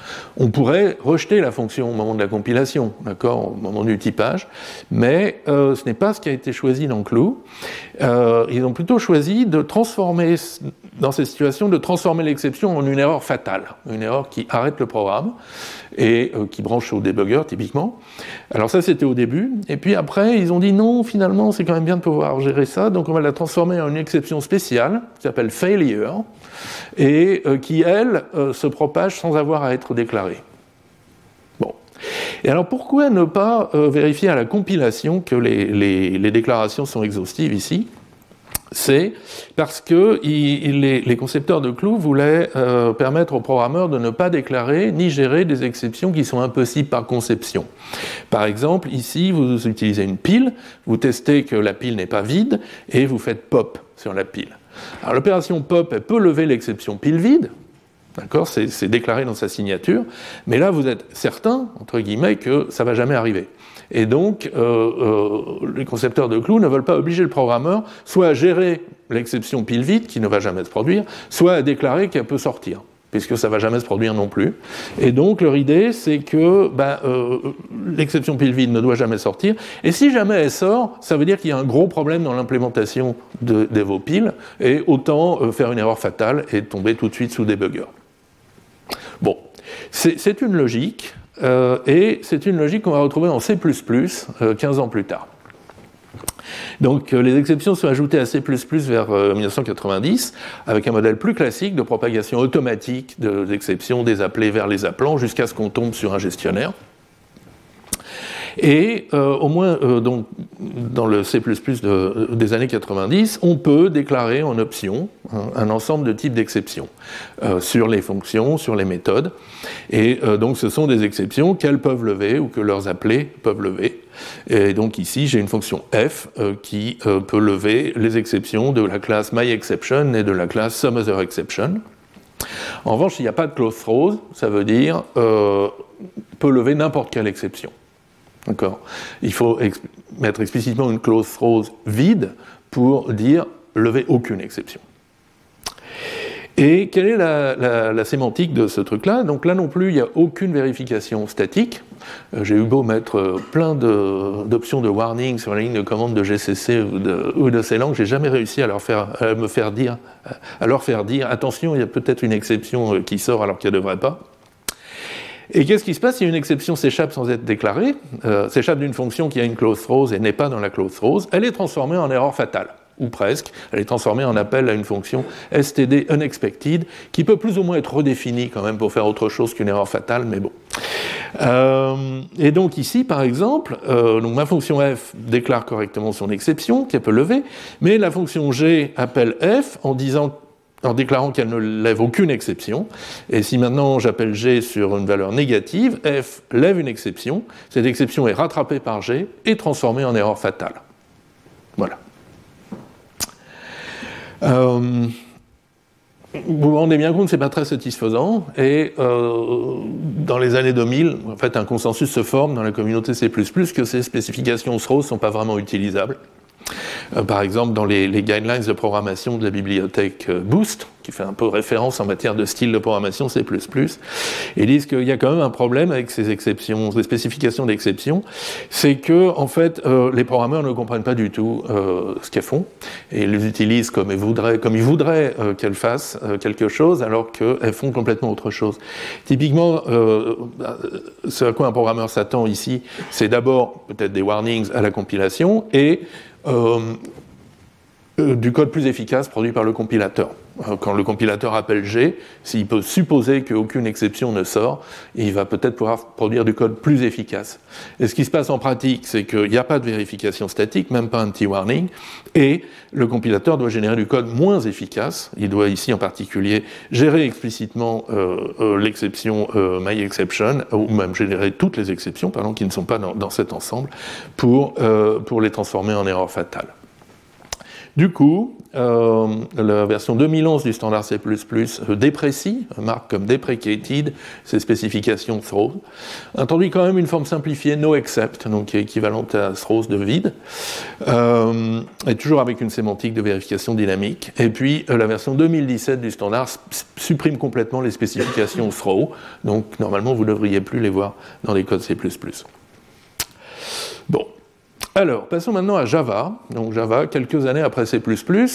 On pourrait rejeter la fonction au moment de la compilation, d'accord, au moment du typage, mais ce n'est pas ce qui a été choisi dans Clou. Ils ont plutôt choisi de transformer, dans ces situations, de transformer l'exception en une erreur fatale, une erreur qui arrête le programme et qui branche au débugger typiquement. Alors ça c'était au début, et puis après ils ont dit non, finalement c'est quand même bien de pouvoir gérer ça, donc on va la transformer en une exception spéciale qui s'appelle failure, et qui elle se propage sans avoir à être déclarée. Bon. Et alors pourquoi ne pas vérifier à la compilation que les déclarations sont exhaustives ici ? C'est parce que les concepteurs de Clou voulaient permettre aux programmeurs de ne pas déclarer ni gérer des exceptions qui sont impossibles par conception. Par exemple, ici, vous utilisez une pile, vous testez que la pile n'est pas vide, et vous faites pop sur la pile. Alors l'opération pop, elle peut lever l'exception pile vide, d'accord, c'est déclaré dans sa signature, mais là vous êtes certain, entre guillemets, que ça ne va jamais arriver. Et donc, les concepteurs de Clou ne veulent pas obliger le programmeur soit à gérer l'exception pile vide, qui ne va jamais se produire, soit à déclarer qu'elle peut sortir, puisque ça ne va jamais se produire non plus. Et donc, leur idée, c'est que l'exception pile vide ne doit jamais sortir, et si jamais elle sort, ça veut dire qu'il y a un gros problème dans l'implémentation de vos piles, et autant faire une erreur fatale et tomber tout de suite sous débugger. Bon, c'est une logique. Et c'est une logique qu'on va retrouver en C++, 15 ans plus tard. Donc les exceptions sont ajoutées à C++ vers 1990, avec un modèle plus classique de propagation automatique des exceptions des appelés vers les appelants, jusqu'à ce qu'on tombe sur un gestionnaire. Et au moins donc, dans le C++ des années 90, on peut déclarer en option un ensemble de types d'exceptions sur les fonctions, sur les méthodes. Et donc ce sont des exceptions qu'elles peuvent lever ou que leurs appelés peuvent lever. Et donc ici, j'ai une fonction f qui peut lever les exceptions de la classe myException et de la classe SomeOtherException. En revanche, s'il n'y a pas de close throws, ça veut dire peut lever n'importe quelle exception. D'accord. Il faut mettre explicitement une close throws vide pour dire lever aucune exception. Et quelle est la sémantique de ce truc-là ? Donc là non plus, il n'y a aucune vérification statique. J'ai eu beau mettre plein d'options de warning sur la ligne de commande de GCC ou de CLang, j'ai jamais réussi à leur faire dire attention, il y a peut-être une exception qui sort alors qu'elle ne devrait pas. Et qu'est-ce qui se passe si une exception s'échappe sans être déclarée, s'échappe d'une fonction qui a une close throws et n'est pas dans la close throws, elle est transformée en erreur fatale, ou presque. Elle est transformée en appel à une fonction std unexpected, qui peut plus ou moins être redéfinie quand même pour faire autre chose qu'une erreur fatale, mais bon. Et donc ici, par exemple, donc ma fonction f déclare correctement son exception, qu'elle peut lever, mais la fonction g appelle f en déclarant qu'elle ne lève aucune exception. Et si maintenant j'appelle G sur une valeur négative, F lève une exception, cette exception est rattrapée par G et transformée en erreur fatale. Voilà. Vous vous rendez bien compte, c'est pas très satisfaisant, et dans les années 2000, en fait, un consensus se forme dans la communauté C++ que ces spécifications throws ne sont pas vraiment utilisables. Par exemple, dans les guidelines de programmation de la bibliothèque Boost, qui fait un peu référence en matière de style de programmation C++, ils disent qu'il y a quand même un problème avec ces exceptions, ces spécifications d'exception, c'est que, en fait, les programmeurs ne comprennent pas du tout ce qu'elles font, et ils les utilisent comme ils voudraient qu'elles fassent quelque chose, alors qu'elles font complètement autre chose. Typiquement, ce à quoi un programmeur s'attend ici, c'est d'abord peut-être des warnings à la compilation, et du code plus efficace produit par le compilateur. Quand le compilateur appelle G, s'il peut supposer qu'aucune exception ne sort, il va peut-être pouvoir produire du code plus efficace. Et ce qui se passe en pratique, c'est qu'il n'y a pas de vérification statique, même pas un petit warning, et le compilateur doit générer du code moins efficace. Il doit ici en particulier gérer explicitement l'exception myException, ou même générer toutes les exceptions, qui ne sont pas dans cet ensemble, pour les transformer en erreur fatale. Du coup, la version 2011 du standard C++ déprécie, marque comme deprecated, ces spécifications throws, introduit quand même une forme simplifiée no except, donc qui est équivalente à throws de vide, et toujours avec une sémantique de vérification dynamique. Et puis la version 2017 du standard supprime complètement les spécifications throw, donc normalement vous ne devriez plus les voir dans les codes C++. Bon. Alors, passons maintenant à Java. Donc Java, quelques années après C++,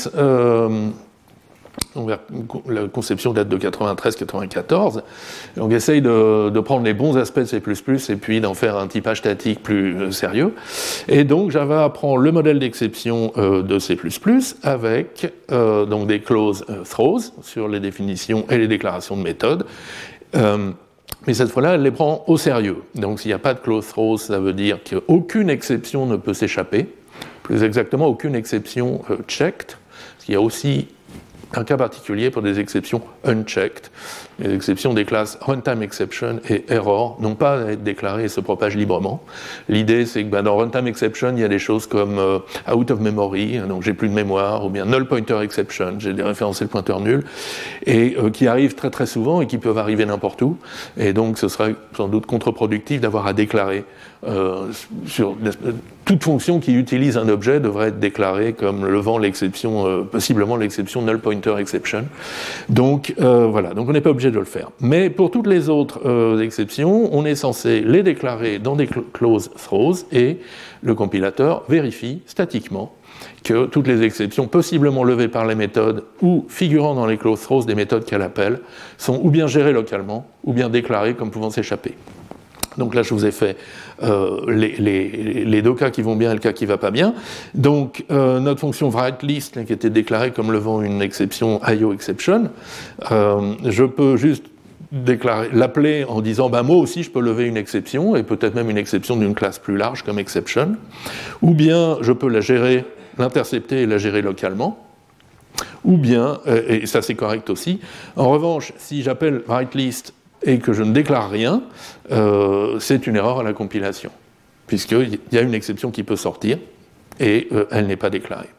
la conception date de 93-94. On essaye de prendre les bons aspects de C++ et puis d'en faire un typage statique plus sérieux. Et donc Java prend le modèle d'exception de C++ avec donc des clauses throws sur les définitions et les déclarations de méthode. Mais cette fois-là, elle les prend au sérieux. Donc s'il n'y a pas de clause throws, ça veut dire qu'aucune exception ne peut s'échapper. Plus exactement, aucune exception checked. Il y a aussi un cas particulier pour des exceptions unchecked. Les exceptions des classes runtime exception et error n'ont pas à être déclarées et se propagent librement. L'idée, c'est que dans runtime exception, il y a des choses comme out of memory, donc j'ai plus de mémoire, ou bien null pointer exception, j'ai déréférencé le pointeur nul, et qui arrivent très très souvent et qui peuvent arriver n'importe où. Et donc, ce serait sans doute contre-productif d'avoir à déclarer sur toute fonction qui utilise un objet devrait être déclarée comme levant l'exception, possiblement l'exception null pointer exception. Donc voilà, donc on n'est pas obligé de le faire. Mais pour toutes les autres exceptions, on est censé les déclarer dans des clauses throws et le compilateur vérifie statiquement que toutes les exceptions possiblement levées par les méthodes ou figurant dans les clauses throws des méthodes qu'elle appelle sont ou bien gérées localement ou bien déclarées comme pouvant s'échapper. Donc là, je vous ai fait les deux cas qui vont bien et le cas qui ne va pas bien. Donc, notre fonction writeList, qui était déclarée comme levant une exception IO exception, je peux juste l'appeler en disant moi aussi je peux lever une exception, et peut-être même une exception d'une classe plus large comme exception, ou bien je peux la gérer, l'intercepter et la gérer localement, ou bien, et ça c'est correct aussi, en revanche, si j'appelle writeList et que je ne déclare rien, c'est une erreur à la compilation, puisqu'il y a une exception qui peut sortir, et elle n'est pas déclarée.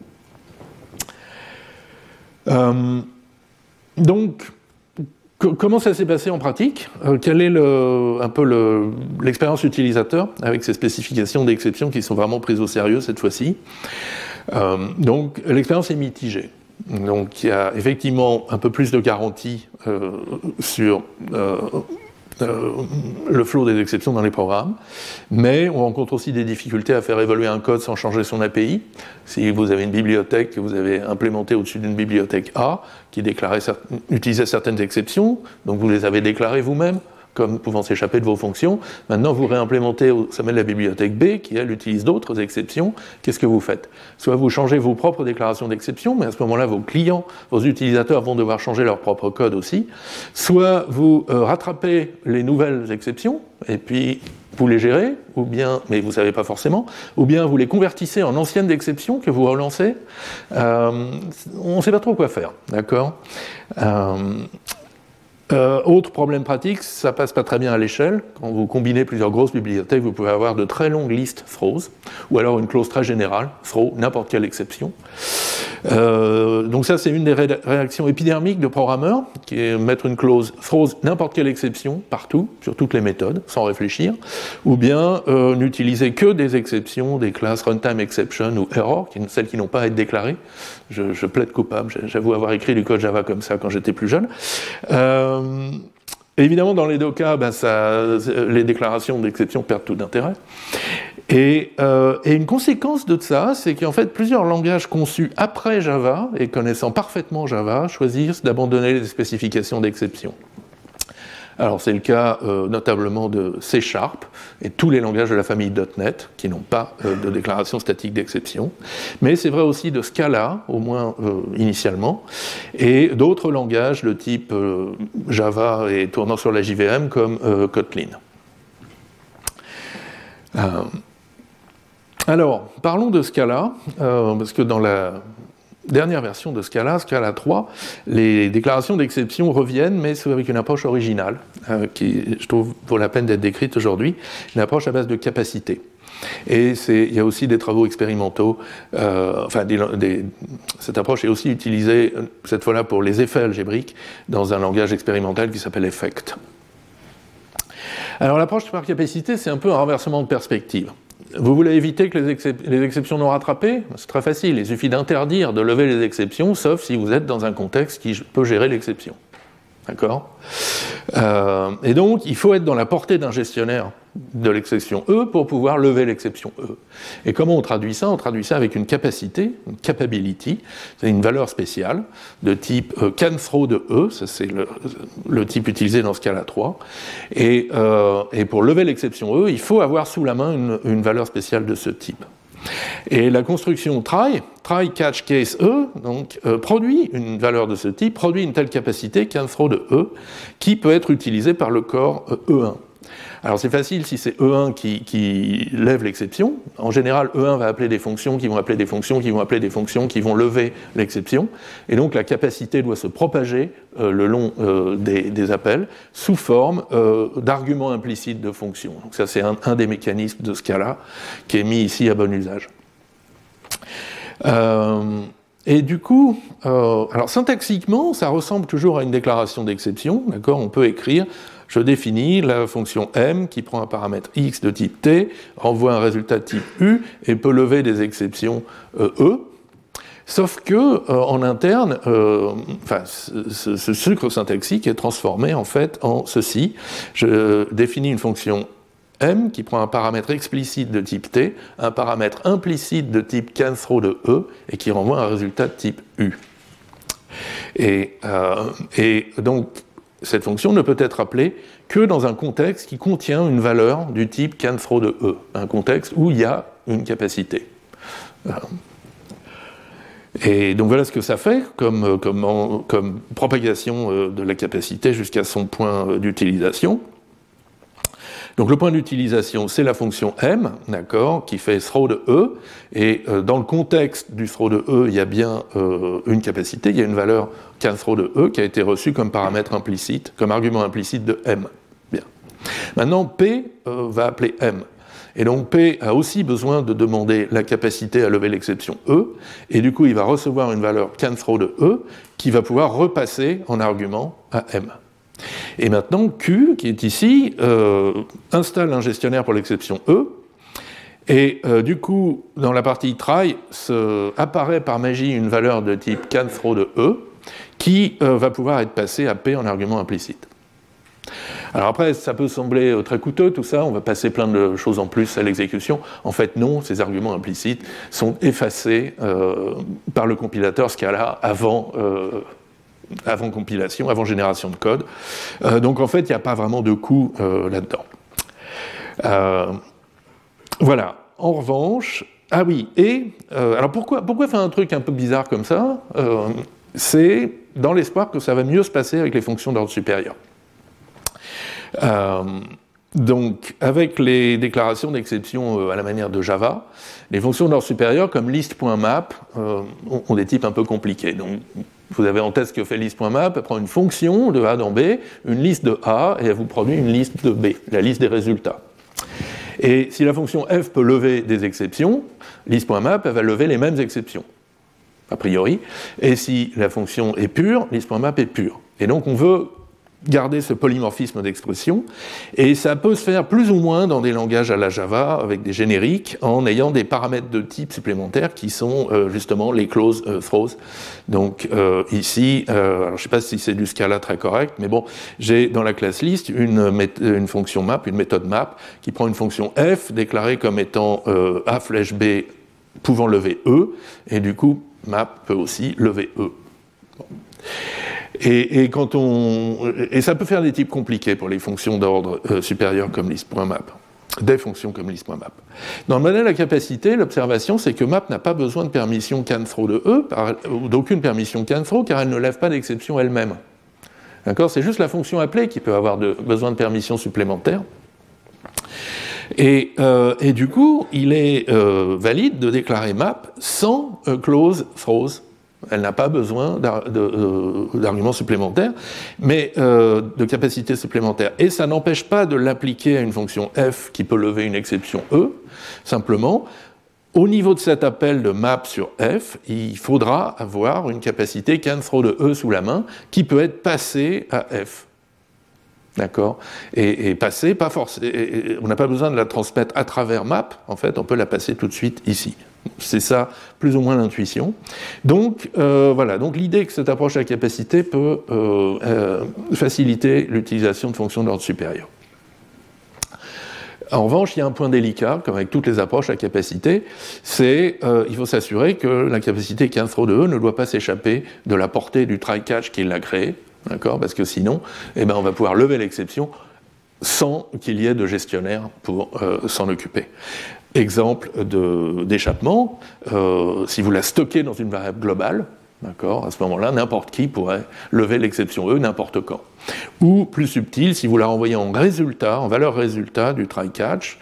Donc, comment ça s'est passé en pratique ? Quelle est un peu l'expérience utilisateur avec ces spécifications d'exception qui sont vraiment prises au sérieux cette fois-ci ? Donc, l'expérience est mitigée. Donc il y a effectivement un peu plus de garanties sur le flow des exceptions dans les programmes, mais on rencontre aussi des difficultés à faire évoluer un code sans changer son API. Si vous avez une bibliothèque que vous avez implémentée au-dessus d'une bibliothèque A qui utilisait certaines exceptions, donc vous les avez déclarées vous-même comme pouvant s'échapper de vos fonctions. Maintenant, vous réimplémentez au sommet de la bibliothèque B, qui, elle, utilise d'autres exceptions. Qu'est-ce que vous faites ? Soit vous changez vos propres déclarations d'exception, mais à ce moment-là, vos clients, vos utilisateurs vont devoir changer leur propre code aussi. Soit vous rattrapez les nouvelles exceptions, et puis vous les gérez, ou bien, mais vous ne savez pas forcément, ou bien vous les convertissez en anciennes exceptions que vous relancez. On ne sait pas trop quoi faire, d'accord ? Autre problème pratique, ça passe pas très bien à l'échelle. Quand vous combinez plusieurs grosses bibliothèques, vous pouvez avoir de très longues listes throws, ou alors une clause très générale, throw, n'importe quelle exception. Donc ça, c'est une des réactions épidermiques de programmeurs, qui est mettre une clause throws, n'importe quelle exception, partout, sur toutes les méthodes, sans réfléchir, ou bien n'utiliser que des exceptions, des classes runtime exception ou error, celles qui n'ont pas à être déclarées. Je plaide coupable, j'avoue avoir écrit du code Java comme ça quand j'étais plus jeune. Évidemment, dans les deux cas, les déclarations d'exception perdent tout d'intérêt. Et une conséquence de ça, c'est qu'en fait, plusieurs langages conçus après Java, et connaissant parfaitement Java, choisissent d'abandonner les spécifications d'exception. Alors c'est le cas notablement de C# et tous les langages de la famille .NET qui n'ont pas de déclaration statique d'exception. Mais c'est vrai aussi de Scala, au moins initialement, et d'autres langages de type Java et tournant sur la JVM comme Kotlin. Alors, parlons de Scala, parce que dans la dernière version de Scala, Scala 3, les déclarations d'exception reviennent, mais c'est avec une approche originale, qui, je trouve, vaut la peine d'être décrite aujourd'hui, une approche à base de capacité. Et il y a aussi des travaux expérimentaux, cette approche est aussi utilisée, cette fois-là, pour les effets algébriques, dans un langage expérimental qui s'appelle Effect. Alors l'approche par capacité, c'est un peu un renversement de perspective. Vous voulez éviter que les exceptions non rattrapées? C'est très facile, il suffit d'interdire de lever les exceptions, sauf si vous êtes dans un contexte qui peut gérer l'exception. D'accord ? Et donc, il faut être dans la portée d'un gestionnaire de l'exception E pour pouvoir lever l'exception E. Et comment on traduit ça? On traduit ça avec une capacité, une capability, c'est une valeur spéciale de type can-throw de E, ça c'est le type utilisé dans Scala 3. Et pour lever l'exception E, il faut avoir sous la main une valeur spéciale de ce type. Et la construction try catch case E, donc, produit une valeur de ce type, produit une telle capacité can-throw de E, qui peut être utilisée par le corps E1. Alors c'est facile si c'est E1 qui lève l'exception. En général, E1 va appeler des fonctions qui vont appeler des fonctions qui vont appeler des fonctions qui vont lever l'exception. Et donc la capacité doit se propager le long des appels sous forme d'arguments implicites de fonctions. Donc ça c'est un des mécanismes de Scala qui est mis ici à bon usage. Et du coup, alors syntaxiquement, ça ressemble toujours à une déclaration d'exception. D'accord ? On peut écrire je définis la fonction m qui prend un paramètre x de type t, renvoie un résultat de type u et peut lever des exceptions e. Sauf que en interne, ce sucre syntaxique est transformé en fait en ceci. Je définis une fonction m qui prend un paramètre explicite de type t, un paramètre implicite de type can-throw de e et qui renvoie un résultat de type u. Et donc cette fonction ne peut être appelée que dans un contexte qui contient une valeur du type can-throw de E, un contexte où il y a une capacité. Et donc voilà ce que ça fait comme propagation de la capacité jusqu'à son point d'utilisation. Donc le point d'utilisation, c'est la fonction m, d'accord, qui fait throw de E, et dans le contexte du throw de E, il y a bien une capacité, il y a une valeur can-throw de E qui a été reçue comme paramètre implicite, comme argument implicite de m. Bien. Maintenant, P va appeler m. Et donc P a aussi besoin de demander la capacité à lever l'exception E, et du coup il va recevoir une valeur can-throw de E qui va pouvoir repasser en argument à m. Et maintenant, Q, qui est ici, installe un gestionnaire pour l'exception E, et du coup, dans la partie try, apparaît par magie une valeur de type can-throw de E, qui va pouvoir être passée à P en argument implicite. Alors après, ça peut sembler très coûteux, tout ça, on va passer plein de choses en plus à l'exécution. En fait, non, ces arguments implicites sont effacés par le compilateur Scala avant compilation, avant génération de code. Donc en fait, il n'y a pas vraiment de coût là-dedans. Voilà. En revanche, ah oui, alors pourquoi faire un truc un peu bizarre comme ça? C'est dans l'espoir que ça va mieux se passer avec les fonctions d'ordre supérieur. Donc, avec les déclarations d'exception à la manière de Java, les fonctions d'ordre supérieur comme list.map ont des types un peu compliqués. Donc, vous avez en tête ce que fait list.map, elle prend une fonction de A dans B, une liste de A, et elle vous produit une liste de B, la liste des résultats. Et si la fonction f peut lever des exceptions, list.map, elle va lever les mêmes exceptions, a priori. Et si la fonction est pure, list.map est pure. Et donc on veut garder ce polymorphisme d'expression, et ça peut se faire plus ou moins dans des langages à la Java, avec des génériques, en ayant des paramètres de type supplémentaires qui sont justement les close throws. Donc ici, alors je ne sais pas si c'est du Scala très correct, mais bon, j'ai dans la classe list une fonction map, une méthode map, qui prend une fonction f déclarée comme étant a flèche b pouvant lever e, et du coup, map peut aussi lever e. Bon. Et ça peut faire des types compliqués pour les fonctions d'ordre supérieur comme list.map, des fonctions comme list.map. Dans le modèle à capacité, l'observation, c'est que map n'a pas besoin de permission can-throw de E, ou d'aucune permission can-throw, car elle ne lève pas d'exception elle-même. D'accord ? C'est juste la fonction appelée qui peut avoir besoin de permission supplémentaire. Et du coup, il est valide de déclarer map sans close throws Elle n'a pas besoin d'arguments supplémentaires, mais de capacités supplémentaires. Et ça n'empêche pas de l'appliquer à une fonction f qui peut lever une exception e. Simplement, au niveau de cet appel de map sur f, il faudra avoir une capacité can-throw de e sous la main qui peut être passée à f. D'accord ? Et passer, pas forcément. On n'a pas besoin de la transmettre à travers map, en fait, on peut la passer tout de suite ici. C'est ça, plus ou moins, l'intuition. Donc, voilà. Donc, l'idée que cette approche à capacité peut faciliter l'utilisation de fonctions d'ordre supérieur. En revanche, il y a un point délicat, comme avec toutes les approches à capacité, c'est il faut s'assurer que la capacité can-throw de E ne doit pas s'échapper de la portée du try-catch qui l'a créé, d'accord ? Parce que sinon, on va pouvoir lever l'exception sans qu'il y ait de gestionnaire pour s'en occuper. Exemple d'échappement, si vous la stockez dans une variable globale, d'accord, à ce moment-là, n'importe qui pourrait lever l'exception E n'importe quand. Ou, plus subtil, si vous la renvoyez en résultat, en valeur résultat du try-catch,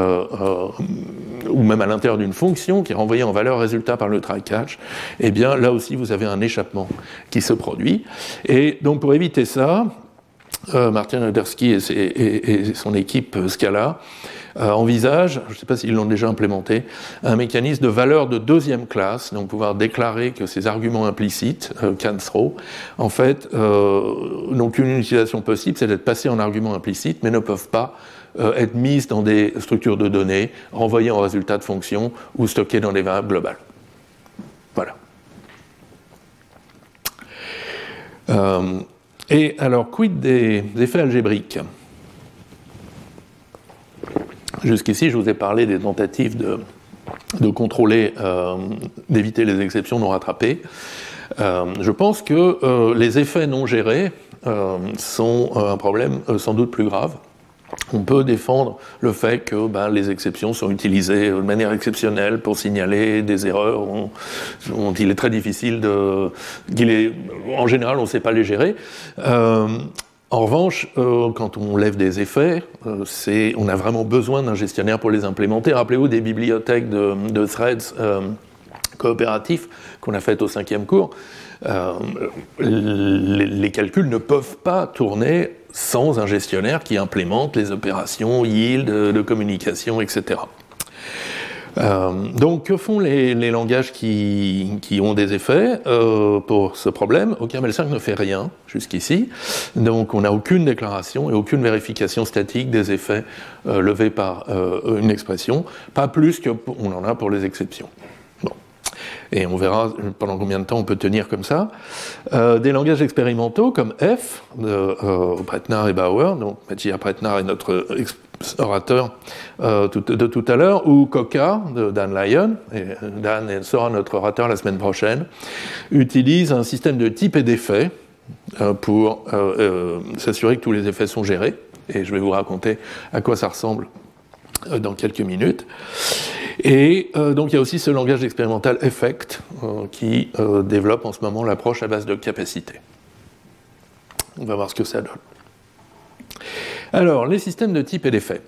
ou même à l'intérieur d'une fonction qui est renvoyée en valeur résultat par le try-catch, eh bien, là aussi, vous avez un échappement qui se produit. Et donc, pour éviter ça, Martin Odersky et son équipe Scala envisagent, je ne sais pas s'ils l'ont déjà implémenté, un mécanisme de valeur de deuxième classe, donc pouvoir déclarer que ces arguments implicites, can-throw, en fait, donc une utilisation possible, c'est d'être passés en arguments implicites, mais ne peuvent pas être mises dans des structures de données, renvoyées en résultat de fonctions ou stockées dans des variables globales. Voilà. Et alors, quid des effets algébriques ? Jusqu'ici, je vous ai parlé des tentatives de contrôler, d'éviter les exceptions non rattrapées. Je pense que les effets non gérés sont un problème sans doute plus grave. On peut défendre le fait que les exceptions sont utilisées de manière exceptionnelle pour signaler des erreurs dont il est très difficile en général, on ne sait pas les gérer. En revanche, quand on lève des effets, on a vraiment besoin d'un gestionnaire pour les implémenter. Rappelez-vous des bibliothèques de threads coopératifs qu'on a faites au 5e cours. Les calculs ne peuvent pas tourner sans un gestionnaire qui implémente les opérations yield, de communication, etc. Donc, que font les langages qui ont des effets pour ce problème ? OCaml5 ne fait rien jusqu'ici, donc on n'a aucune déclaration et aucune vérification statique des effets levés par une expression, pas plus qu'on en a pour les exceptions. Bon. Et on verra pendant combien de temps on peut tenir comme ça. Des langages expérimentaux comme F, de Bretnard et Bauer, donc Matija Bretnard est notre orateur de tout à l'heure, ou Coca de Dan Lyon, et Dan sera notre orateur la semaine prochaine, utilise un système de type et d'effets pour s'assurer que tous les effets sont gérés, et je vais vous raconter à quoi ça ressemble dans quelques minutes. Et donc il y a aussi ce langage expérimental Effect qui développe en ce moment l'approche à base de capacité. On va voir ce que ça donne. Alors, les systèmes de type et d'effet.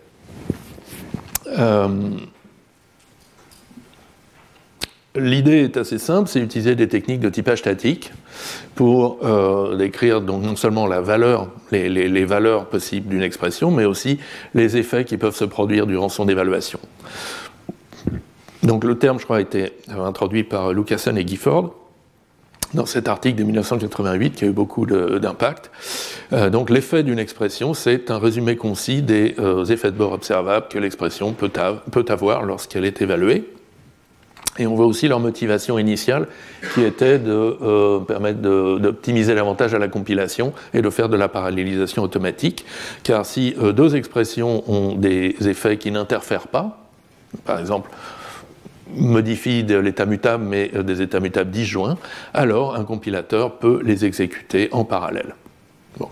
L'idée est assez simple, c'est utiliser des techniques de typage statique pour décrire donc non seulement la valeur, les valeurs possibles d'une expression, mais aussi les effets qui peuvent se produire durant son évaluation. Donc le terme, je crois, a été introduit par Lucassen et Gifford dans cet article de 1988 qui a eu beaucoup d'impact. Donc l'effet d'une expression, c'est un résumé concis des effets de bord observables que l'expression peut avoir lorsqu'elle est évaluée. Et on voit aussi leur motivation initiale qui était de permettre d'optimiser l'avantage à la compilation et de faire de la parallélisation automatique. Car si deux expressions ont des effets qui n'interfèrent pas, par exemple, modifie de l'état mutable, mais des états mutables disjoints, alors un compilateur peut les exécuter en parallèle. Bon.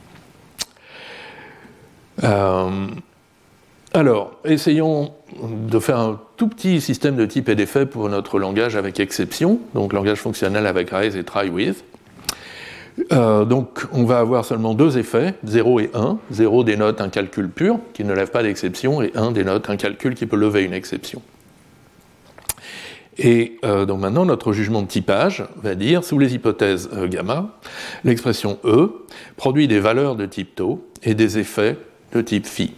Alors, essayons de faire un tout petit système de type et d'effet pour notre langage avec exception, donc langage fonctionnel avec raise et try with. Donc, on va avoir seulement deux effets, 0 et 1. 0 dénote un calcul pur, qui ne lève pas d'exception, et 1 dénote un calcul qui peut lever une exception. Et donc maintenant, notre jugement de typage va dire, sous les hypothèses gamma, l'expression E produit des valeurs de type tau et des effets de type phi.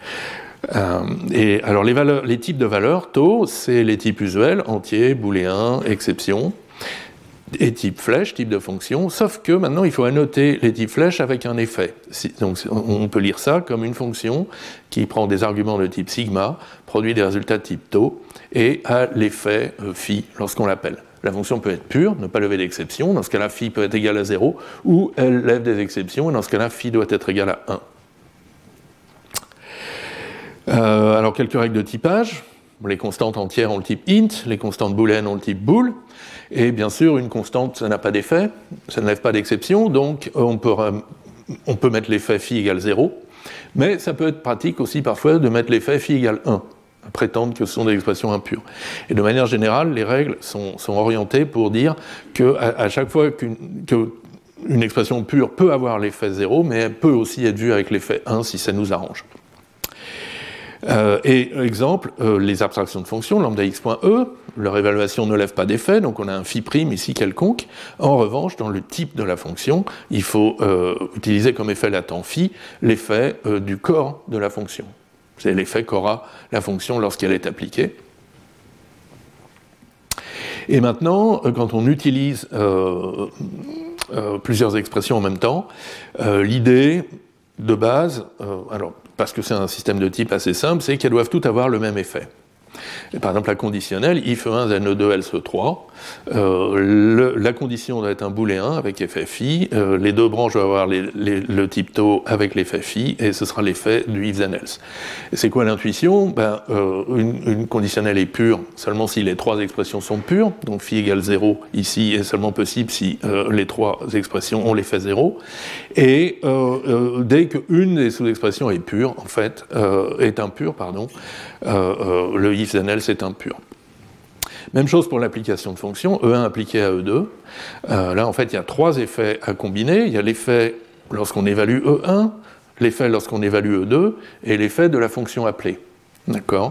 Et alors les types de valeurs tau, c'est les types usuels, entiers, booléens, exceptions, et type flèche, type de fonction, sauf que maintenant il faut annoter les types flèches avec un effet. Donc on peut lire ça comme une fonction qui prend des arguments de type sigma, produit des résultats de type tau, et a l'effet phi lorsqu'on l'appelle. La fonction peut être pure, ne pas lever d'exception, dans ce cas-là phi peut être égal à 0, ou elle lève des exceptions, et dans ce cas-là phi doit être égal à 1. Alors quelques règles de typage. Les constantes entières ont le type int, les constantes booléennes ont le type bool, et bien sûr une constante ça n'a pas d'effet, ça ne lève pas d'exception, donc on peut mettre l'effet phi égale 0, mais ça peut être pratique aussi parfois de mettre l'effet phi égale 1, prétendre que ce sont des expressions impures. Et de manière générale, les règles sont orientées pour dire qu'à chaque fois qu'une expression pure peut avoir l'effet 0, mais elle peut aussi être vue avec l'effet 1 si ça nous arrange. Et exemple, les abstractions de fonctions, lambda x.e, leur évaluation ne lève pas d'effet, donc on a un phi prime ici quelconque. En revanche, dans le type de la fonction, il faut utiliser comme effet latent phi l'effet du corps de la fonction. C'est l'effet qu'aura la fonction lorsqu'elle est appliquée. Et maintenant, quand on utilise plusieurs expressions en même temps, l'idée de base, alors parce que c'est un système de type assez simple, c'est qu'elles doivent toutes avoir le même effet. Et par exemple, la conditionnelle, if1 then e2 else 3, la condition doit être un booléen avec effet phi, les deux branches doivent avoir le type tau avec l'effet phi, et ce sera l'effet du if then else. Et c'est quoi l'intuition ? Une conditionnelle est pure seulement si les trois expressions sont pures, donc phi égale 0 ici est seulement possible si les trois expressions ont l'effet 0, et dès qu'une des sous-expressions est pure, en fait, est impure, pardon, le if then else est impur. Même chose pour l'application de fonction, E1 appliqué à E2. Là, en fait, il y a trois effets à combiner. Il y a l'effet lorsqu'on évalue E1, l'effet lorsqu'on évalue E2, et l'effet de la fonction appelée. D'accord ?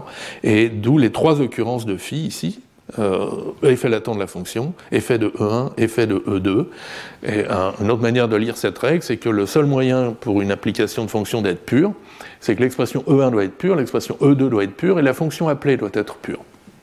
Et d'où les trois occurrences de phi ici. Effet latent de la fonction, effet de E1, effet de E2. Et une autre manière de lire cette règle, c'est que le seul moyen pour une application de fonction d'être pure, c'est que l'expression E1 doit être pure, l'expression E2 doit être pure, et la fonction appelée doit être pure.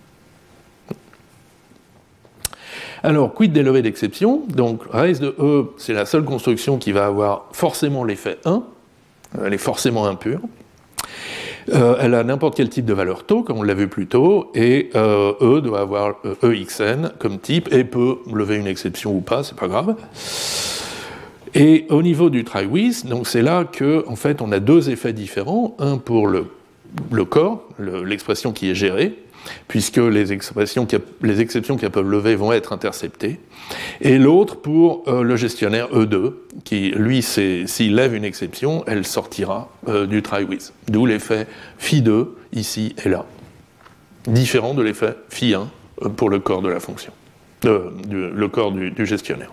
Alors, quid des levées d'exception ? Donc, raise de E, c'est la seule construction qui va avoir forcément l'effet 1, elle est forcément impure. Elle a n'importe quel type de valeur tau, comme on l'a vu plus tôt, et E doit avoir EXN comme type, et peut lever une exception ou pas, c'est pas grave. Et au niveau du try-with, donc c'est là que, en fait, on a deux effets différents, un pour le corps, l'expression qui est gérée, puisque les exceptions qu'elles peuvent lever vont être interceptées, et l'autre pour le gestionnaire E2, qui, lui, s'il lève une exception, elle sortira du try-with. D'où l'effet phi2, ici et là. Différent de l'effet phi1 pour le corps de la fonction, le corps du gestionnaire.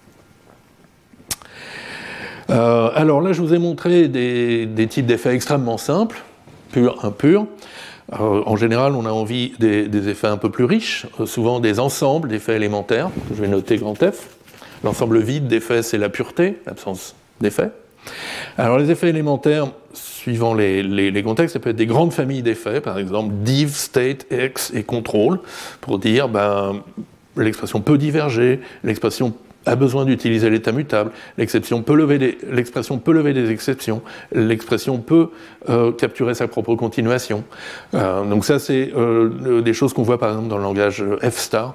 Alors là, je vous ai montré des types d'effets extrêmement simples, purs, impurs. En général, on a envie des effets un peu plus riches, souvent des ensembles d'effets élémentaires, que je vais noter grand F. L'ensemble vide d'effets, c'est la pureté, l'absence d'effets. Alors les effets élémentaires, suivant les contextes, ça peut être des grandes familles d'effets, par exemple div, state, x et control, pour dire l'expression peut diverger, l'expression a besoin d'utiliser l'état mutable, l'expression peut lever des exceptions, l'expression peut capturer sa propre continuation. Donc ça, c'est des choses qu'on voit par exemple dans le langage F-star.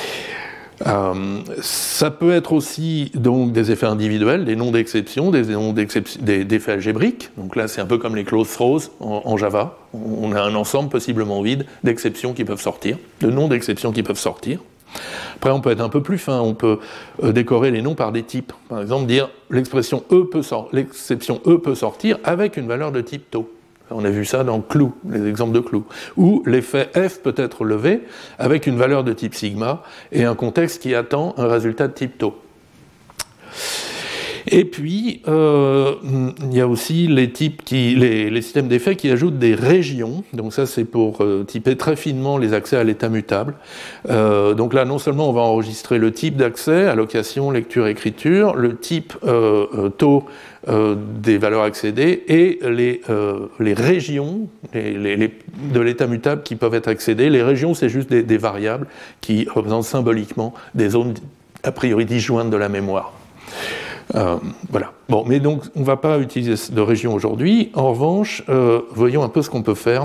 Ça peut être aussi donc des effets individuels, des noms d'exception, des effets algébriques. Donc là, c'est un peu comme les close throws en Java. On a un ensemble possiblement vide d'exceptions qui peuvent sortir, de noms d'exceptions qui peuvent sortir. Après, on peut être un peu plus fin, on peut décorer les noms par des types. Par exemple, dire l'exception E peut sortir avec une valeur de type tau. On a vu ça dans clou, les exemples de clou. Ou l'effet F peut être levé avec une valeur de type sigma et un contexte qui attend un résultat de type tau. Et puis, il y a aussi les systèmes d'effets qui ajoutent des régions. Donc ça, c'est pour typer très finement les accès à l'état mutable. Donc là, non seulement on va enregistrer le type d'accès, allocation, lecture, écriture, le type taux des valeurs accédées et les régions de l'état mutable qui peuvent être accédées. Les régions, c'est juste des variables qui représentent symboliquement des zones a priori disjointes de la mémoire. Voilà. Bon, mais donc on ne va pas utiliser de région aujourd'hui. En revanche, voyons un peu ce qu'on peut faire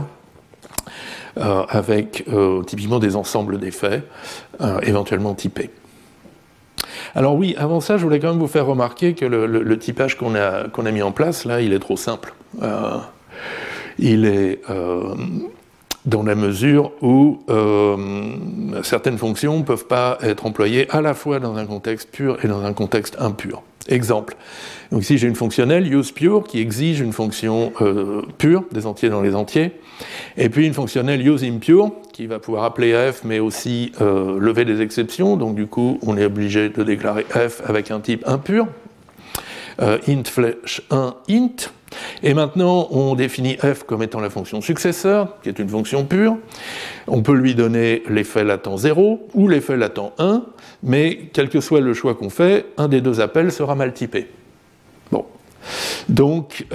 avec typiquement des ensembles d'effets éventuellement typés. Alors oui, avant ça, je voulais quand même vous faire remarquer que le typage qu'on a mis en place, là, il est trop simple. Il est dans la mesure où certaines fonctions ne peuvent pas être employées à la fois dans un contexte pur et dans un contexte impur. Exemple. Donc ici, j'ai une fonctionnelle, usePure, qui exige une fonction pure, des entiers dans les entiers, et puis une fonctionnelle useImpure, qui va pouvoir appeler f, mais aussi lever des exceptions. Donc du coup, on est obligé de déclarer f avec un type impur. Int flèche 1 int. Et maintenant, on définit f comme étant la fonction successeur, qui est une fonction pure. On peut lui donner l'effet latent 0 ou l'effet latent 1, mais quel que soit le choix qu'on fait, un des deux appels sera mal typé. Bon. Donc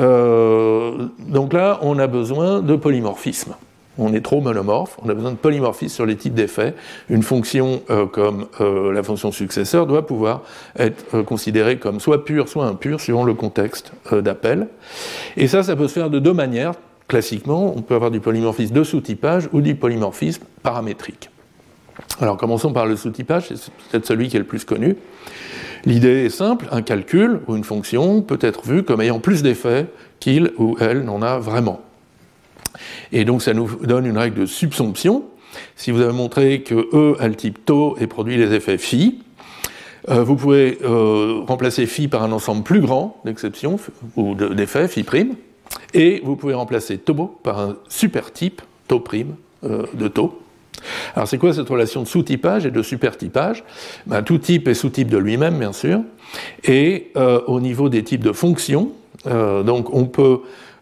là, on a besoin de polymorphisme. On est trop monomorphe, on a besoin de polymorphisme sur les types d'effets. Une fonction comme la fonction successeur doit pouvoir être considérée comme soit pure, soit impure, suivant le contexte d'appel. Et ça peut se faire de deux manières. Classiquement, on peut avoir du polymorphisme de sous-typage ou du polymorphisme paramétrique. Alors commençons par le sous-typage, c'est peut-être celui qui est le plus connu. L'idée est simple, un calcul ou une fonction peut être vue comme ayant plus d'effets qu'il ou elle n'en a vraiment. Et donc ça nous donne une règle de subsomption. Si vous avez montré que E a le type tau et produit les effets phi, vous pouvez remplacer phi par un ensemble plus grand d'exceptions ou d'effets, phi prime, et vous pouvez remplacer tau par un supertype, tau prime, de tau. Alors c'est quoi cette relation de sous-typage et de super-typage ? Tout type est sous-type de lui-même, bien sûr, et au niveau des types de fonctions, donc on peut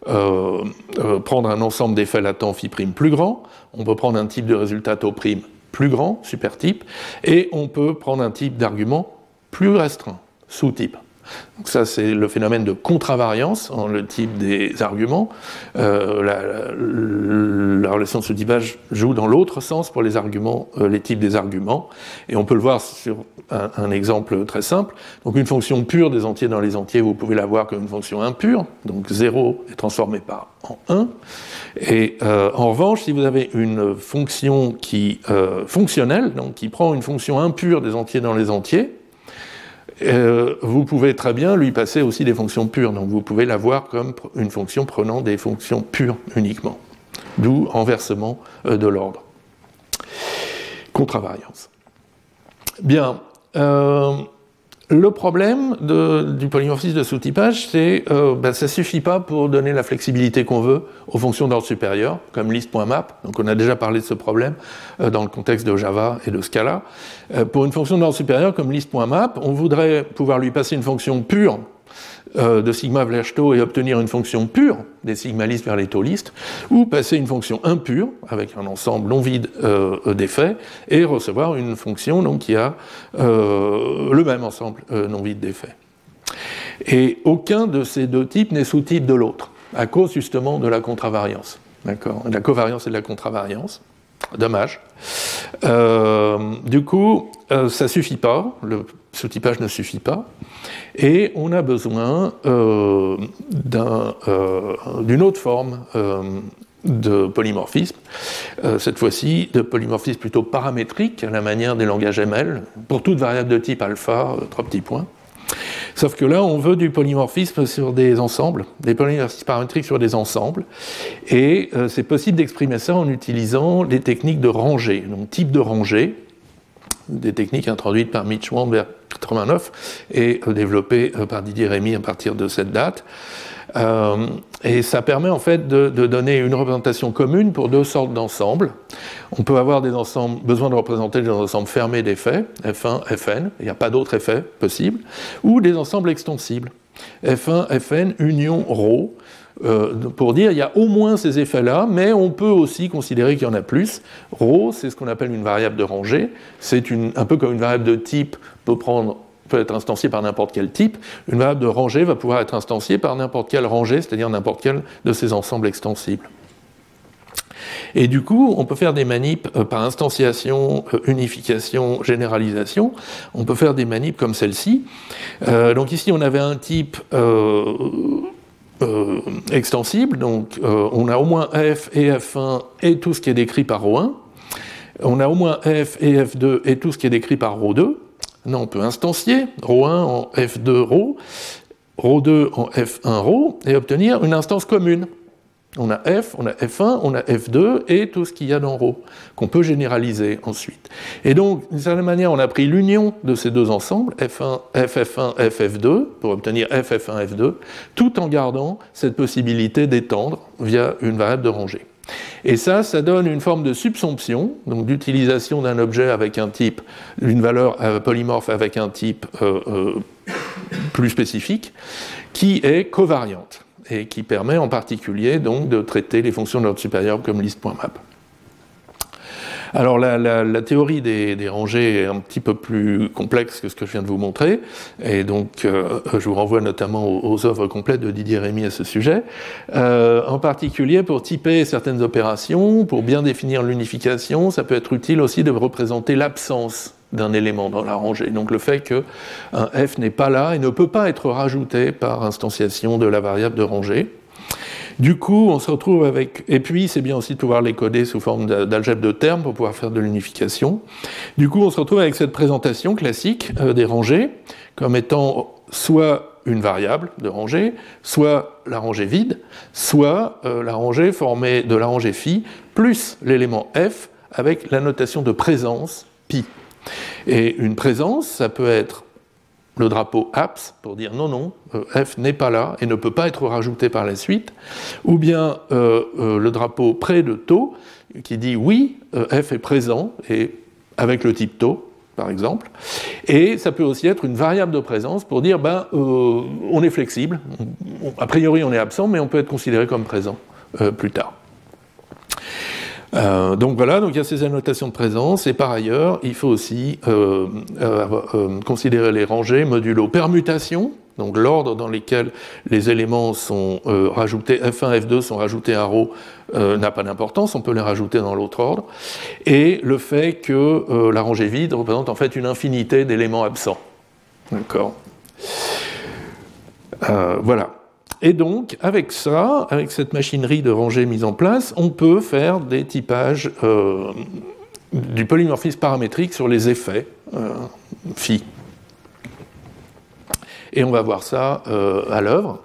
prendre un ensemble d'effets latents phi prime plus grand, on peut prendre un type de résultat tau prime plus grand, supertype, et on peut prendre un type d'argument plus restreint, sous-type. Donc ça, c'est le phénomène de contravariance en le type des arguments. La relation de sous-typage joue dans l'autre sens pour les arguments, les types des arguments. Et on peut le voir sur un exemple très simple. Donc une fonction pure des entiers dans les entiers, vous pouvez la voir comme une fonction impure. Donc 0 est transformé en 1. Et en revanche, si vous avez une fonction qui fonctionnelle, donc qui prend une fonction impure des entiers dans les entiers, vous pouvez très bien lui passer aussi des fonctions pures. Donc vous pouvez la voir comme une fonction prenant des fonctions pures uniquement. D'où renversement de l'ordre. Contravariance. Bien. Le problème du polymorphisme de sous-typage, c'est que ça ne suffit pas pour donner la flexibilité qu'on veut aux fonctions d'ordre supérieur, comme list.map. Donc on a déjà parlé de ce problème dans le contexte de Java et de Scala. Pour une fonction d'ordre supérieur comme list.map, on voudrait pouvoir lui passer une fonction pure de sigma slash tau et obtenir une fonction pure des sigma list vers les tau list, ou passer une fonction impure avec un ensemble non vide d'effets et recevoir une fonction donc, qui a le même ensemble non vide d'effets. Et aucun de ces deux types n'est sous-type de l'autre, à cause justement de la contravariance. D'accord ? De la covariance et de la contravariance. Dommage. Du coup, ça ne suffit pas, le sous-typage ne suffit pas, et on a besoin d'une autre forme de polymorphisme, cette fois-ci de polymorphisme plutôt paramétrique, à la manière des langages ML, pour toute variable de type alpha, 3 petits points. Sauf que là, on veut du polymorphisme sur des ensembles, des polymorphismes paramétriques sur des ensembles, et c'est possible d'exprimer ça en utilisant des techniques de rangée, donc type de rangée, des techniques introduites par Mitch Wand vers 1989 et développées par Didier Remy à partir de cette date. Et ça permet en fait de donner une représentation commune pour deux sortes d'ensembles. On peut avoir des ensembles, besoin de représenter des ensembles fermés d'effets, F1, Fn, il n'y a pas d'autres effets possibles, ou des ensembles extensibles, F1, Fn, union rho, pour dire il y a au moins ces effets-là, mais on peut aussi considérer qu'il y en a plus. Rho, c'est ce qu'on appelle une variable de rangée, c'est un peu comme une variable de type peut être instanciée par n'importe quel type. Une variable de rangée va pouvoir être instanciée par n'importe quelle rangée, c'est-à-dire n'importe quel de ces ensembles extensibles. Et du coup, on peut faire des manips par instantiation, unification, généralisation. On peut faire des manips comme celle-ci. Donc ici, on avait un type extensible, donc on a au moins F et F1 et tout ce qui est décrit par ρ1. On a au moins F et F2 et tout ce qui est décrit par ρ2. Non, on peut instancier ρ1 en F2 ρ, ρ2 en F1 ρ, et obtenir une instance commune. On a F, on a F1, on a F2 et tout ce qu'il y a dans ρ, qu'on peut généraliser ensuite. Et donc, d'une certaine manière, on a pris l'union de ces deux ensembles, F1, FF1, FF2, pour obtenir FF1, F2, tout en gardant cette possibilité d'étendre via une variable de rangée. Et ça donne une forme de subsomption, donc d'utilisation d'un objet avec un type, d'une valeur polymorphe avec un type plus spécifique, qui est covariante, et qui permet en particulier donc de traiter les fonctions de l'ordre supérieur comme list.map. Alors la théorie des rangées est un petit peu plus complexe que ce que je viens de vous montrer, et donc je vous renvoie notamment aux œuvres complètes de Didier Rémy à ce sujet, en particulier pour typer certaines opérations, pour bien définir l'unification, ça peut être utile aussi de représenter l'absence d'un élément dans la rangée, donc le fait qu'un f n'est pas là et ne peut pas être rajouté par instantiation de la variable de rangée. Du coup, on se retrouve avec... Et puis, c'est bien aussi de pouvoir les coder sous forme d'algèbre de termes pour pouvoir faire de l'unification. Du coup, on se retrouve avec cette présentation classique des rangées comme étant soit une variable de rangée, soit la rangée vide, soit la rangée formée de la rangée phi plus l'élément f avec la notation de présence pi. Et une présence, ça peut être le drapeau abs pour dire non, f n'est pas là et ne peut pas être rajouté par la suite, ou bien le drapeau près de tau qui dit oui, f est présent et avec le type tau par exemple, et ça peut aussi être une variable de présence pour dire on est flexible, a priori on est absent mais on peut être considéré comme présent plus tard. Donc voilà, donc il y a ces annotations de présence, et par ailleurs, il faut aussi considérer les rangées modulo permutation, donc l'ordre dans lequel les éléments sont rajoutés, F1, F2 sont rajoutés à ρ n'a pas d'importance, on peut les rajouter dans l'autre ordre, et le fait que la rangée vide représente en fait une infinité d'éléments absents. D'accord. Voilà. Et donc, avec ça, avec cette machinerie de rangée mise en place, on peut faire des typages du polymorphisme paramétrique sur les effets phi. Et on va voir ça à l'œuvre,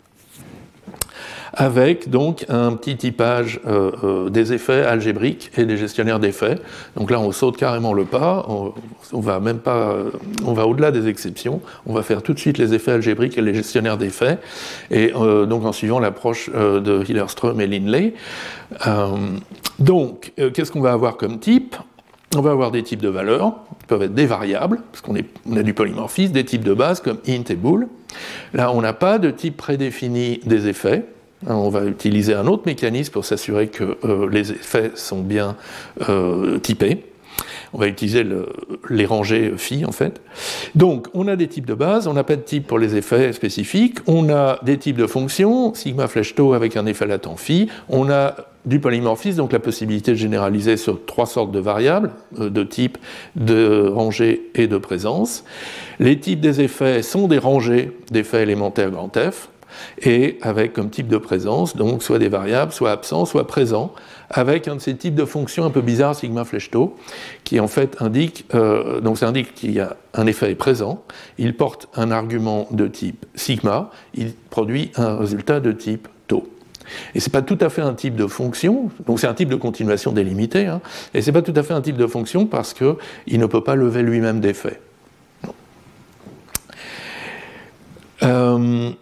avec donc un petit typage des effets algébriques et des gestionnaires d'effets. Donc là, on saute carrément le pas, on va même pas, on va au-delà des exceptions, on va faire tout de suite les effets algébriques et les gestionnaires d'effets, et donc en suivant l'approche de Hillerström et Lindley. Donc, qu'est-ce qu'on va avoir comme type ? On va avoir des types de valeurs, qui peuvent être des variables, parce qu'on a du polymorphisme, des types de base comme int et bool. Là, on n'a pas de type prédéfini des effets. On va utiliser un autre mécanisme pour s'assurer que les effets sont bien typés. On va utiliser les rangées phi, en fait. Donc, on a des types de base, on n'a pas de type pour les effets spécifiques, on a des types de fonctions, sigma flèche tau avec un effet latent phi, on a du polymorphisme, donc la possibilité de généraliser sur trois sortes de variables, de type, de rangée et de présence. Les types des effets sont des rangées d'effets élémentaires grand F, et avec comme type de présence, donc soit des variables, soit absents, soit présents, avec un de ces types de fonctions un peu bizarres, sigma flèche tau, qui en fait indique, donc ça indique qu'il y a un effet présent, il porte un argument de type sigma, il produit un résultat de type tau. Et c'est pas tout à fait un type de fonction, donc c'est un type de continuation délimitée, hein, et c'est pas tout à fait un type de fonction parce que il ne peut pas lever lui-même d'effet.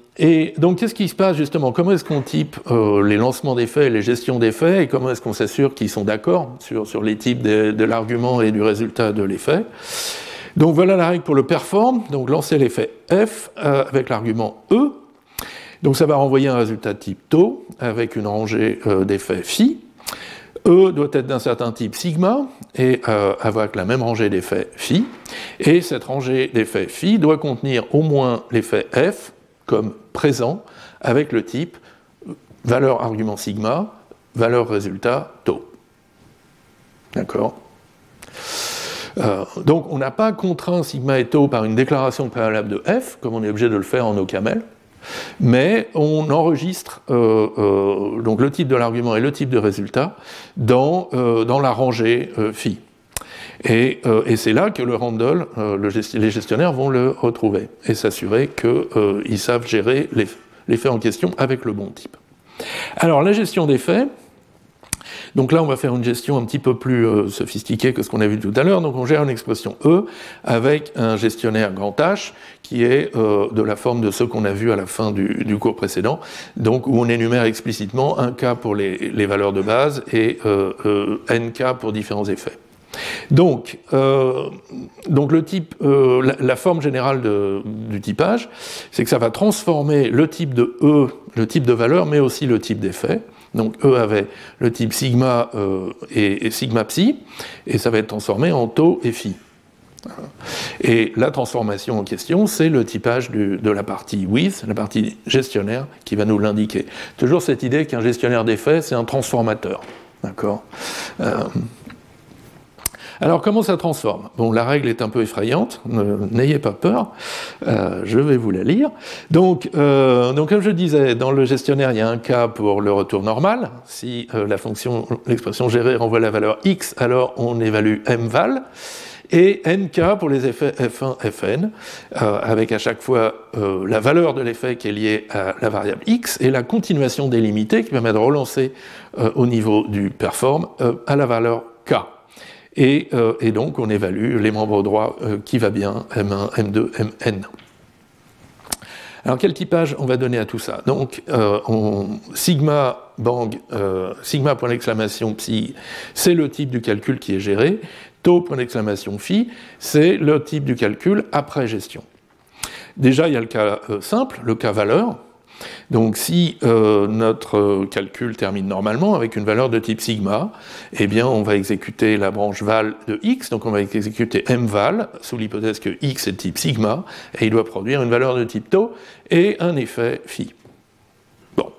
Et donc, qu'est-ce qui se passe justement? Comment est-ce qu'on type les lancements d'effets et les gestions d'effets, et comment est-ce qu'on s'assure qu'ils sont d'accord sur les types de l'argument et du résultat de l'effet? Donc, voilà la règle pour le perform. Donc, lancer l'effet F avec l'argument E. Donc, ça va renvoyer un résultat de type tau avec une rangée d'effets phi. E doit être d'un certain type sigma et avoir la même rangée d'effets phi. Et cette rangée d'effets phi doit contenir au moins l'effet F comme présent avec le type valeur argument sigma, valeur résultat tau. D'accord? Donc on n'a pas contraint sigma et tau par une déclaration préalable de F, comme on est obligé de le faire en OCaml, mais on enregistre donc le type de l'argument et le type de résultat dans la rangée phi. Et c'est là que le handle, les gestionnaires vont le retrouver et s'assurer qu'ils savent gérer l'effet en question avec le bon type. Alors la gestion des faits, donc là on va faire une gestion un petit peu plus sophistiquée que ce qu'on a vu tout à l'heure. Donc on gère une expression E avec un gestionnaire grand H qui est de la forme de ce qu'on a vu à la fin du cours précédent, donc où on énumère explicitement un cas pour les valeurs de base et n cas pour différents effets. Donc le type, la forme générale du typage, c'est que ça va transformer le type de E, le type de valeur, mais aussi le type d'effet. Donc E avait le type sigma et sigma psi, et ça va être transformé en tau et phi. Et la transformation en question, c'est le typage de la partie with, la partie gestionnaire, qui va nous l'indiquer. Toujours cette idée qu'un gestionnaire d'effets, c'est un transformateur. D'accord ? Alors, comment ça transforme? Bon, la règle est un peu effrayante, n'ayez pas peur, je vais vous la lire. Donc, comme je disais, dans le gestionnaire, il y a un cas pour le retour normal. Si l'expression gérée renvoie la valeur x, alors on évalue mval. Et nk pour les effets f1, fn, avec à chaque fois la valeur de l'effet qui est liée à la variable x, et la continuation délimitée qui permet de relancer au niveau du perform à la valeur k. Et donc, on évalue les membres droits qui va bien, M1, M2, Mn. Alors, quel typage on va donner à tout ça? Donc, sigma, bang, sigma, point d'exclamation, psi, c'est le type du calcul qui est géré. Tau, point d'exclamation, phi, c'est le type du calcul après gestion. Déjà, il y a le cas simple, le cas valeur. Donc si notre calcul termine normalement avec une valeur de type sigma, eh bien on va exécuter la branche val de x, donc on va exécuter mval sous l'hypothèse que x est de type sigma, et il doit produire une valeur de type tau et un effet phi. Bon.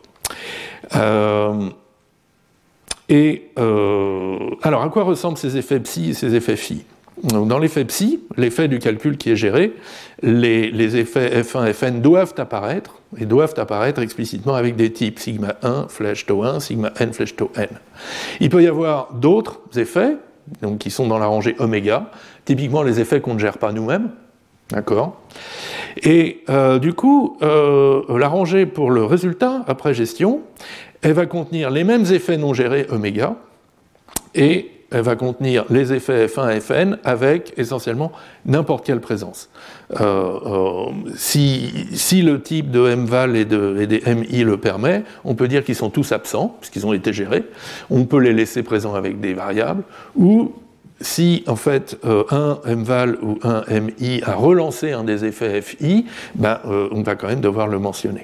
Alors à quoi ressemblent ces effets psi et ces effets phi? Donc, dans l'effet psi, l'effet du calcul qui est géré, les effets f1, fn doivent apparaître explicitement avec des types sigma 1, flèche tau 1, sigma n, flèche tau n. Il peut y avoir d'autres effets, donc, qui sont dans la rangée oméga, typiquement les effets qu'on ne gère pas nous-mêmes, d'accord? Et du coup, la rangée pour le résultat après gestion, elle va contenir les mêmes effets non gérés oméga, et elle va contenir les effets F1 et Fn avec essentiellement n'importe quelle présence. Si le type de mval et des mi le permet, on peut dire qu'ils sont tous absents, puisqu'ils ont été gérés. On peut les laisser présents avec des variables, ou si en fait un mval ou un mi a relancé un des effets fi, on va quand même devoir le mentionner.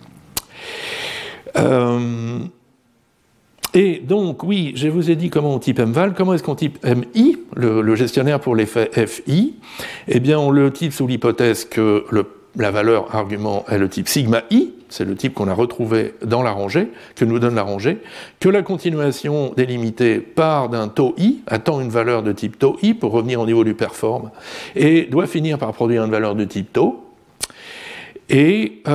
Et donc, oui, je vous ai dit comment on type mval. Comment est-ce qu'on type mi, le gestionnaire pour l'effet fi? Eh bien, on le type sous l'hypothèse que la valeur argument est le type sigma i, c'est le type qu'on a retrouvé dans la rangée, que nous donne la rangée, que la continuation délimitée part d'un tau i, attend une valeur de type tau i pour revenir au niveau du perform, et doit finir par produire une valeur de type tau. Et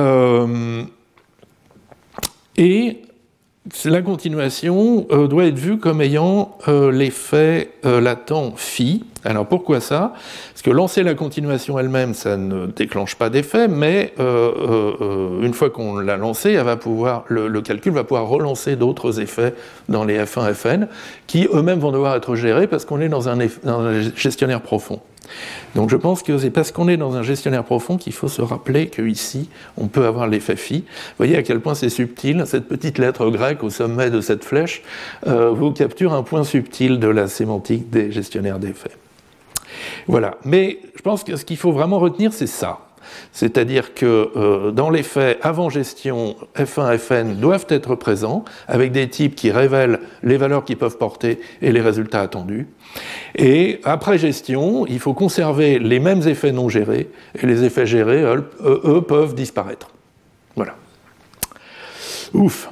la continuation doit être vue comme ayant l'effet latent phi, Alors pourquoi ça? Parce que lancer la continuation elle-même, ça ne déclenche pas d'effet, mais une fois qu'on l'a lancée, elle va pouvoir, le calcul va pouvoir relancer d'autres effets dans les F1, Fn, qui eux-mêmes vont devoir être gérés parce qu'on est dans un gestionnaire profond. Donc je pense que c'est parce qu'on est dans un gestionnaire profond qu'il faut se rappeler qu'ici, on peut avoir l'effet phi. Vous voyez à quel point c'est subtil, cette petite lettre grecque au sommet de cette flèche vous capture un point subtil de la sémantique des gestionnaires d'effets. Voilà, mais je pense que ce qu'il faut vraiment retenir, c'est ça. C'est-à-dire que dans les faits, avant gestion, F1, Fn doivent être présents, avec des types qui révèlent les valeurs qu'ils peuvent porter et les résultats attendus. Et après gestion, il faut conserver les mêmes effets non gérés, et les effets gérés, eux peuvent disparaître. Voilà. Ouf.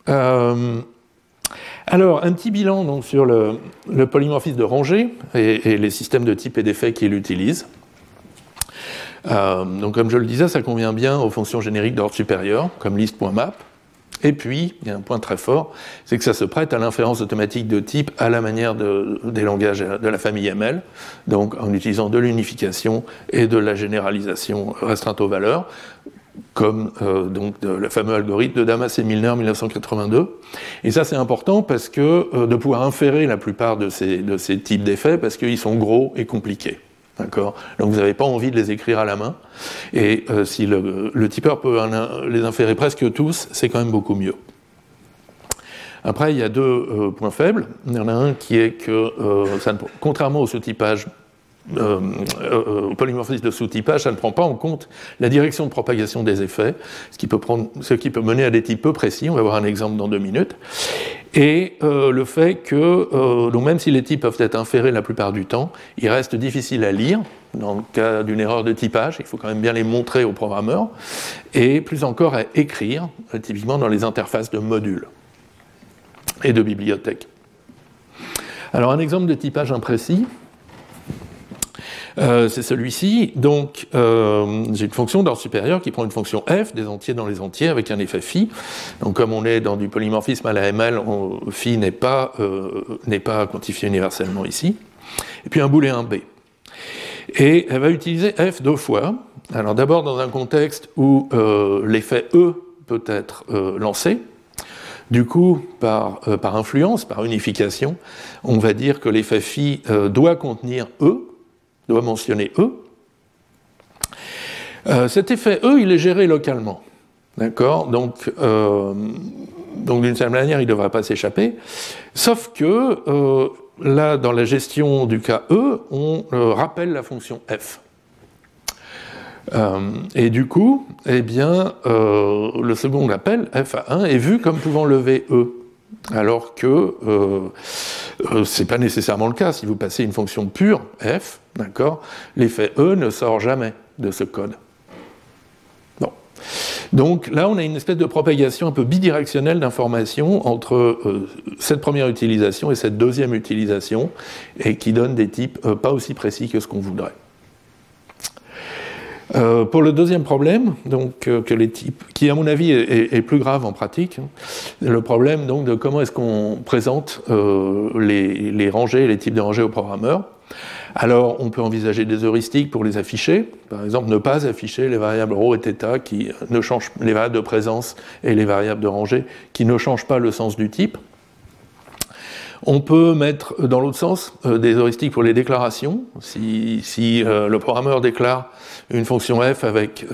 Alors, un petit bilan donc, sur le polymorphisme de rangée et les systèmes de types et d'effets qu'il utilise. Donc, comme je le disais, ça convient bien aux fonctions génériques d'ordre supérieur, comme list.map. Et puis, il y a un point très fort, c'est que ça se prête à l'inférence automatique de type à la manière des langages de la famille ML, donc en utilisant de l'unification et de la généralisation restreinte aux valeurs, comme donc le fameux algorithme de Damas et Milner en 1982. Et ça, c'est important parce que de pouvoir inférer la plupart de ces types d'effets, parce qu'ils sont gros et compliqués. D'accord ? Donc vous n'avez pas envie de les écrire à la main. Et si le typeur peut les inférer presque tous, c'est quand même beaucoup mieux. Après, il y a deux points faibles. Il y en a un qui est que, contrairement au sous-typage, au polymorphisme de sous-typage, ça ne prend pas en compte la direction de propagation des effets, ce qui peut mener à des types peu précis. On va voir un exemple dans 2 minutes. Et le fait que, donc même si les types peuvent être inférés la plupart du temps, ils restent difficiles à lire. Dans le cas d'une erreur de typage, il faut quand même bien les montrer aux programmeurs, et plus encore à écrire, typiquement dans les interfaces de modules et de bibliothèques. Alors un exemple de typage imprécis, c'est celui-ci. Donc, j'ai une fonction d'ordre supérieur qui prend une fonction f, des entiers dans les entiers, avec un effet phi. Donc, comme on est dans du polymorphisme à la ML, phi n'est pas quantifié universellement ici. Et puis un booléen b. Et elle va utiliser f 2 fois. Alors, d'abord dans un contexte où l'effet e peut être lancé. Du coup, par influence, par unification, on va dire que l'effet phi doit contenir e, doit mentionner E. Cet effet E, il est géré localement. D'accord ? Donc d'une certaine manière, il ne devrait pas s'échapper. Sauf que, là, dans la gestion du cas E, on rappelle la fonction f. Et du coup, eh bien, le second appel, f à 1, est vu comme pouvant lever E. Alors que ce n'est pas nécessairement le cas. Si vous passez une fonction pure, f, d'accord, l'effet E ne sort jamais de ce code. Bon. Donc là, on a une espèce de propagation un peu bidirectionnelle d'informations entre cette première utilisation et cette deuxième utilisation, et qui donne des types pas aussi précis que ce qu'on voudrait. Pour le deuxième problème, donc, que les types, qui à mon avis est plus grave en pratique, le problème donc, de comment est-ce qu'on présente les rangées, les types de rangées aux programmeurs. Alors, on peut envisager des heuristiques pour les afficher. Par exemple, ne pas afficher les variables ρ et θ qui ne changent, les variables de présence et les variables de rangée qui ne changent pas le sens du type. On peut mettre dans l'autre sens des heuristiques pour les déclarations. Si le programmeur déclare une fonction f avec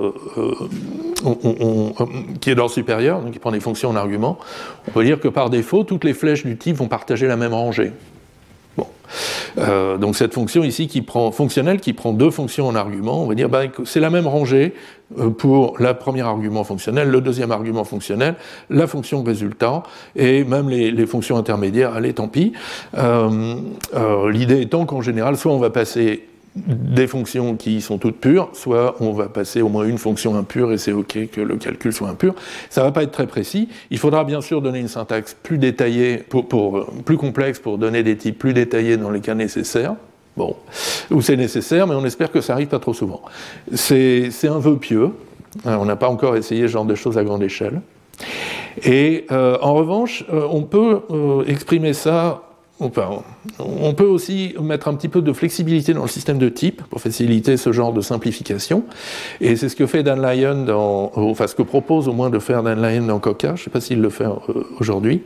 qui est d'ordre supérieur, donc qui prend des fonctions en argument, on peut dire que par défaut, toutes les flèches du type vont partager la même rangée. Bon. Donc cette fonction ici fonctionnelle qui prend 2 fonctions en argument, on va dire c'est la même rangée pour le premier argument fonctionnel, le deuxième argument fonctionnel, la fonction résultat, et même les fonctions intermédiaires, allez, tant pis. L'idée étant qu'en général, soit on va passer des fonctions qui sont toutes pures, soit on va passer au moins une fonction impure et c'est OK que le calcul soit impur. Ça ne va pas être très précis. Il faudra bien sûr donner une syntaxe plus détaillée, plus complexe pour donner des types plus détaillés dans les cas nécessaires. Bon, où c'est nécessaire, mais on espère que ça arrive pas trop souvent. C'est un vœu pieux. On n'a pas encore essayé ce genre de choses à grande échelle. Et en revanche, on peut exprimer ça on peut aussi mettre un petit peu de flexibilité dans le système de type pour faciliter ce genre de simplification. Et c'est ce que fait Dan Lyon ce que propose au moins de faire Dan Lyon dans Coca, je ne sais pas s'il le fait aujourd'hui,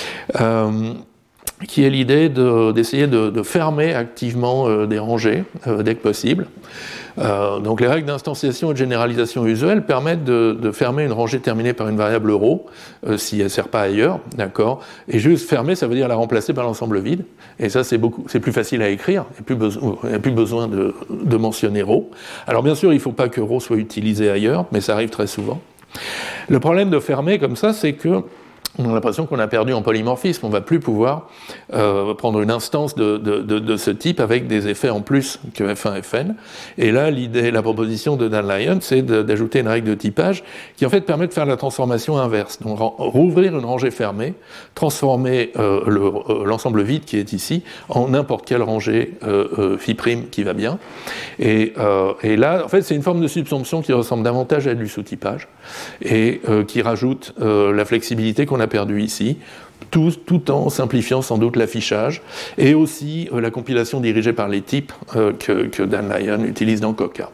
qui est l'idée d'essayer de fermer activement des rangées dès que possible. Donc les règles d'instanciation et de généralisation usuelles permettent de fermer une rangée terminée par une variable euro si elle ne sert pas ailleurs, d'accord. Et juste fermer, ça veut dire la remplacer par l'ensemble vide. Et ça, c'est plus facile à écrire. Il n'y a plus besoin de mentionner ρ. Alors bien sûr, il ne faut pas que ρ soit utilisé ailleurs, mais ça arrive très souvent. Le problème de fermer comme ça, c'est que on a l'impression qu'on a perdu en polymorphisme. On ne va plus pouvoir prendre une instance de ce type avec des effets en plus que F1, Fn. Et là, la proposition de Dan Lyon, c'est d'ajouter une règle de typage qui en fait permet de faire la transformation inverse. Donc rouvrir une rangée fermée, transformer l'ensemble vide qui est ici en n'importe quelle rangée phi' qui va bien. Et là, en fait, c'est une forme de subsomption qui ressemble davantage à du sous-typage et qui rajoute la flexibilité qu'on a perdu ici, tout en simplifiant sans doute l'affichage, et aussi la compilation dirigée par les types que Dan Lyon utilise dans Coca.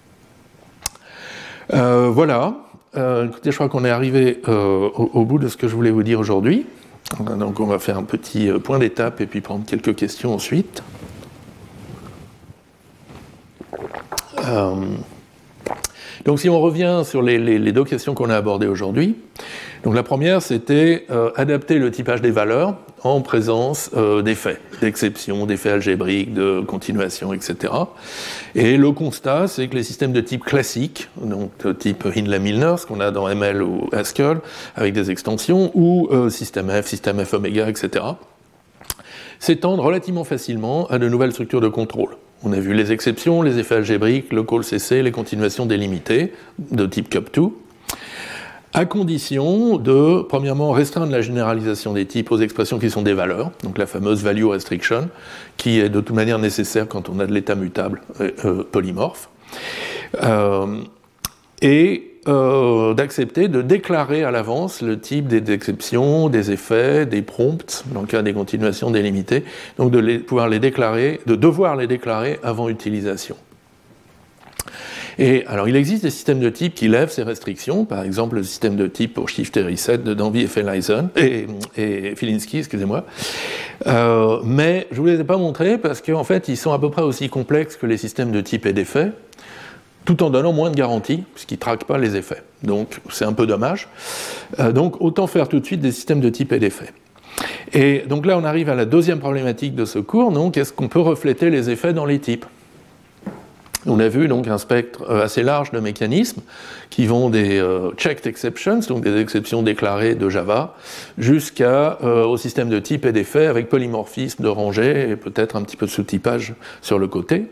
Voilà, écoutez, je crois qu'on est arrivé au bout de ce que je voulais vous dire aujourd'hui. Donc on va faire un petit point d'étape et puis prendre quelques questions ensuite. Donc si on revient sur les deux questions qu'on a abordées aujourd'hui, donc la première c'était adapter le typage des valeurs en présence d'effets, d'exceptions, d'effets algébriques, de continuation, etc. Et le constat c'est que les systèmes de type classique, donc de type Hindley-Milner, ce qu'on a dans ML ou Haskell, avec des extensions, ou système F oméga, etc., s'étendent relativement facilement à de nouvelles structures de contrôle. On a vu les exceptions, les effets algébriques, le call CC, les continuations délimitées de type Cup2, à condition de, premièrement, restreindre la généralisation des types aux expressions qui sont des valeurs, donc la fameuse value restriction, qui est de toute manière nécessaire quand on a de l'état mutable polymorphe, et d'accepter de déclarer à l'avance le type des exceptions, des effets, des prompts, dans le cas des continuations délimitées, donc de devoir les déclarer avant utilisation. Et alors il existe des systèmes de type qui lèvent ces restrictions, par exemple le système de type pour shift et reset de Danby et Feilhazen, et Filinski, excusez-moi, mais je ne vous les ai pas montrés parce qu'en fait ils sont à peu près aussi complexes que les systèmes de type et d'effets, tout en donnant moins de garanties, puisqu'ils ne traquent pas les effets. Donc c'est un peu dommage. Donc autant faire tout de suite des systèmes de type et d'effets. Et donc là on arrive à la deuxième problématique de ce cours, donc est-ce qu'on peut refléter les effets dans les types ? On a vu donc un spectre assez large de mécanismes qui vont des checked exceptions, donc des exceptions déclarées de Java, jusqu'au système de type et d'effets avec polymorphisme de rangées et peut-être un petit peu de sous-typage sur le côté.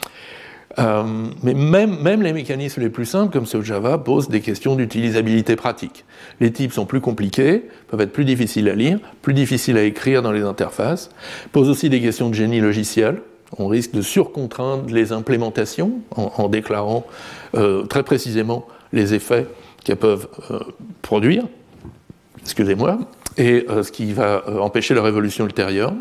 Mais même les mécanismes les plus simples, comme ceux de Java, posent des questions d'utilisabilité pratique. Les types sont plus compliqués, peuvent être plus difficiles à lire, plus difficiles à écrire dans les interfaces, posent aussi des questions de génie logiciel. On risque de surcontraindre les implémentations en déclarant très précisément les effets qu'elles peuvent produire, excusez-moi, et ce qui va empêcher leur évolution ultérieure.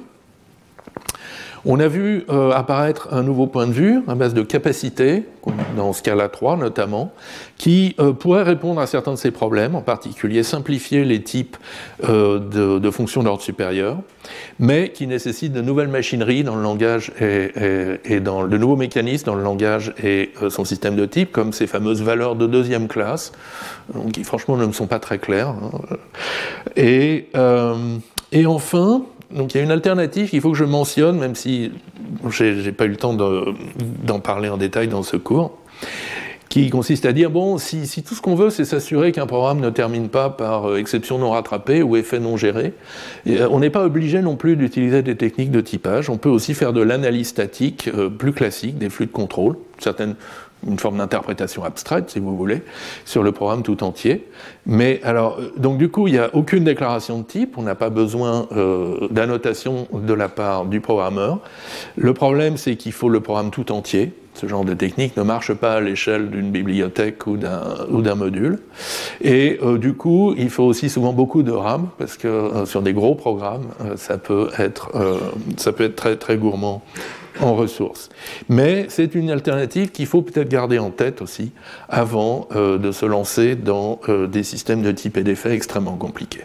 On a vu apparaître un nouveau point de vue à base de capacité, dans Scala 3 notamment, qui pourrait répondre à certains de ces problèmes, en particulier simplifier les types de fonctions d'ordre supérieur, mais qui nécessite de nouvelles machineries dans le langage et dans de nouveaux mécanismes dans le langage et son système de type, comme ces fameuses valeurs de deuxième classe, qui franchement ne me sont pas très claires. Et enfin, donc il y a une alternative qu'il faut que je mentionne, même si j'ai pas eu le temps d'en parler en détail dans ce cours, qui consiste à dire, bon, si tout ce qu'on veut, c'est s'assurer qu'un programme ne termine pas par exception non rattrapée ou effet non géré, on n'est pas obligé non plus d'utiliser des techniques de typage, on peut aussi faire de l'analyse statique plus classique, des flux de contrôle, certaines une forme d'interprétation abstraite, si vous voulez, sur le programme tout entier. Mais alors, donc du coup, il n'y a aucune déclaration de type, on n'a pas besoin d'annotation de la part du programmeur. Le problème, c'est qu'il faut le programme tout entier. Ce genre de technique ne marche pas à l'échelle d'une bibliothèque ou d'un module. Et du coup, il faut aussi souvent beaucoup de RAM, parce que sur des gros programmes, ça peut être très, très gourmand en ressources. Mais c'est une alternative qu'il faut peut-être garder en tête aussi avant de se lancer dans des systèmes de type et d'effet extrêmement compliqués.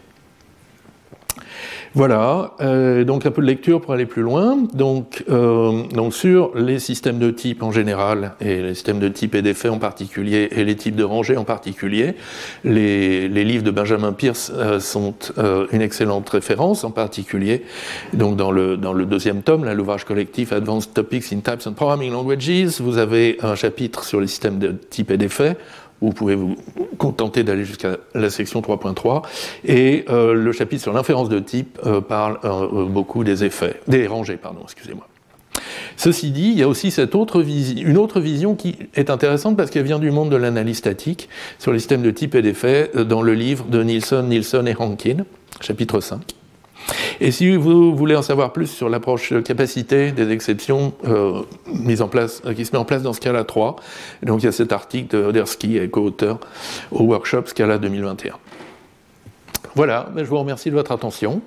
Voilà, donc un peu de lecture pour aller plus loin. Donc sur les systèmes de type en général, et les systèmes de type et d'effet en particulier, et les types de rangées en particulier, les livres de Benjamin Peirce sont une excellente référence, en particulier donc dans le deuxième tome, là, l'ouvrage collectif Advanced Topics in Types and Programming Languages, vous avez un chapitre sur les systèmes de type et d'effet. Vous pouvez vous contenter d'aller jusqu'à la section 3.3. Et le chapitre sur l'inférence de type parle beaucoup des effets, des rangées, excusez-moi. Ceci dit, il y a aussi une autre vision qui est intéressante parce qu'elle vient du monde de l'analyse statique sur les systèmes de type et d'effet dans le livre de Nielsen et Rankin, chapitre 5. Et si vous voulez en savoir plus sur l'approche capacité des exceptions qui se met en place dans Scala 3, donc il y a cet article de Odersky et co-auteur au workshop Scala 2021. Voilà, je vous remercie de votre attention.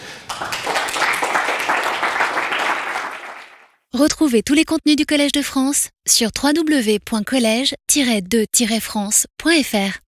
Retrouvez tous les contenus du Collège de France sur www.collège-2-france.fr.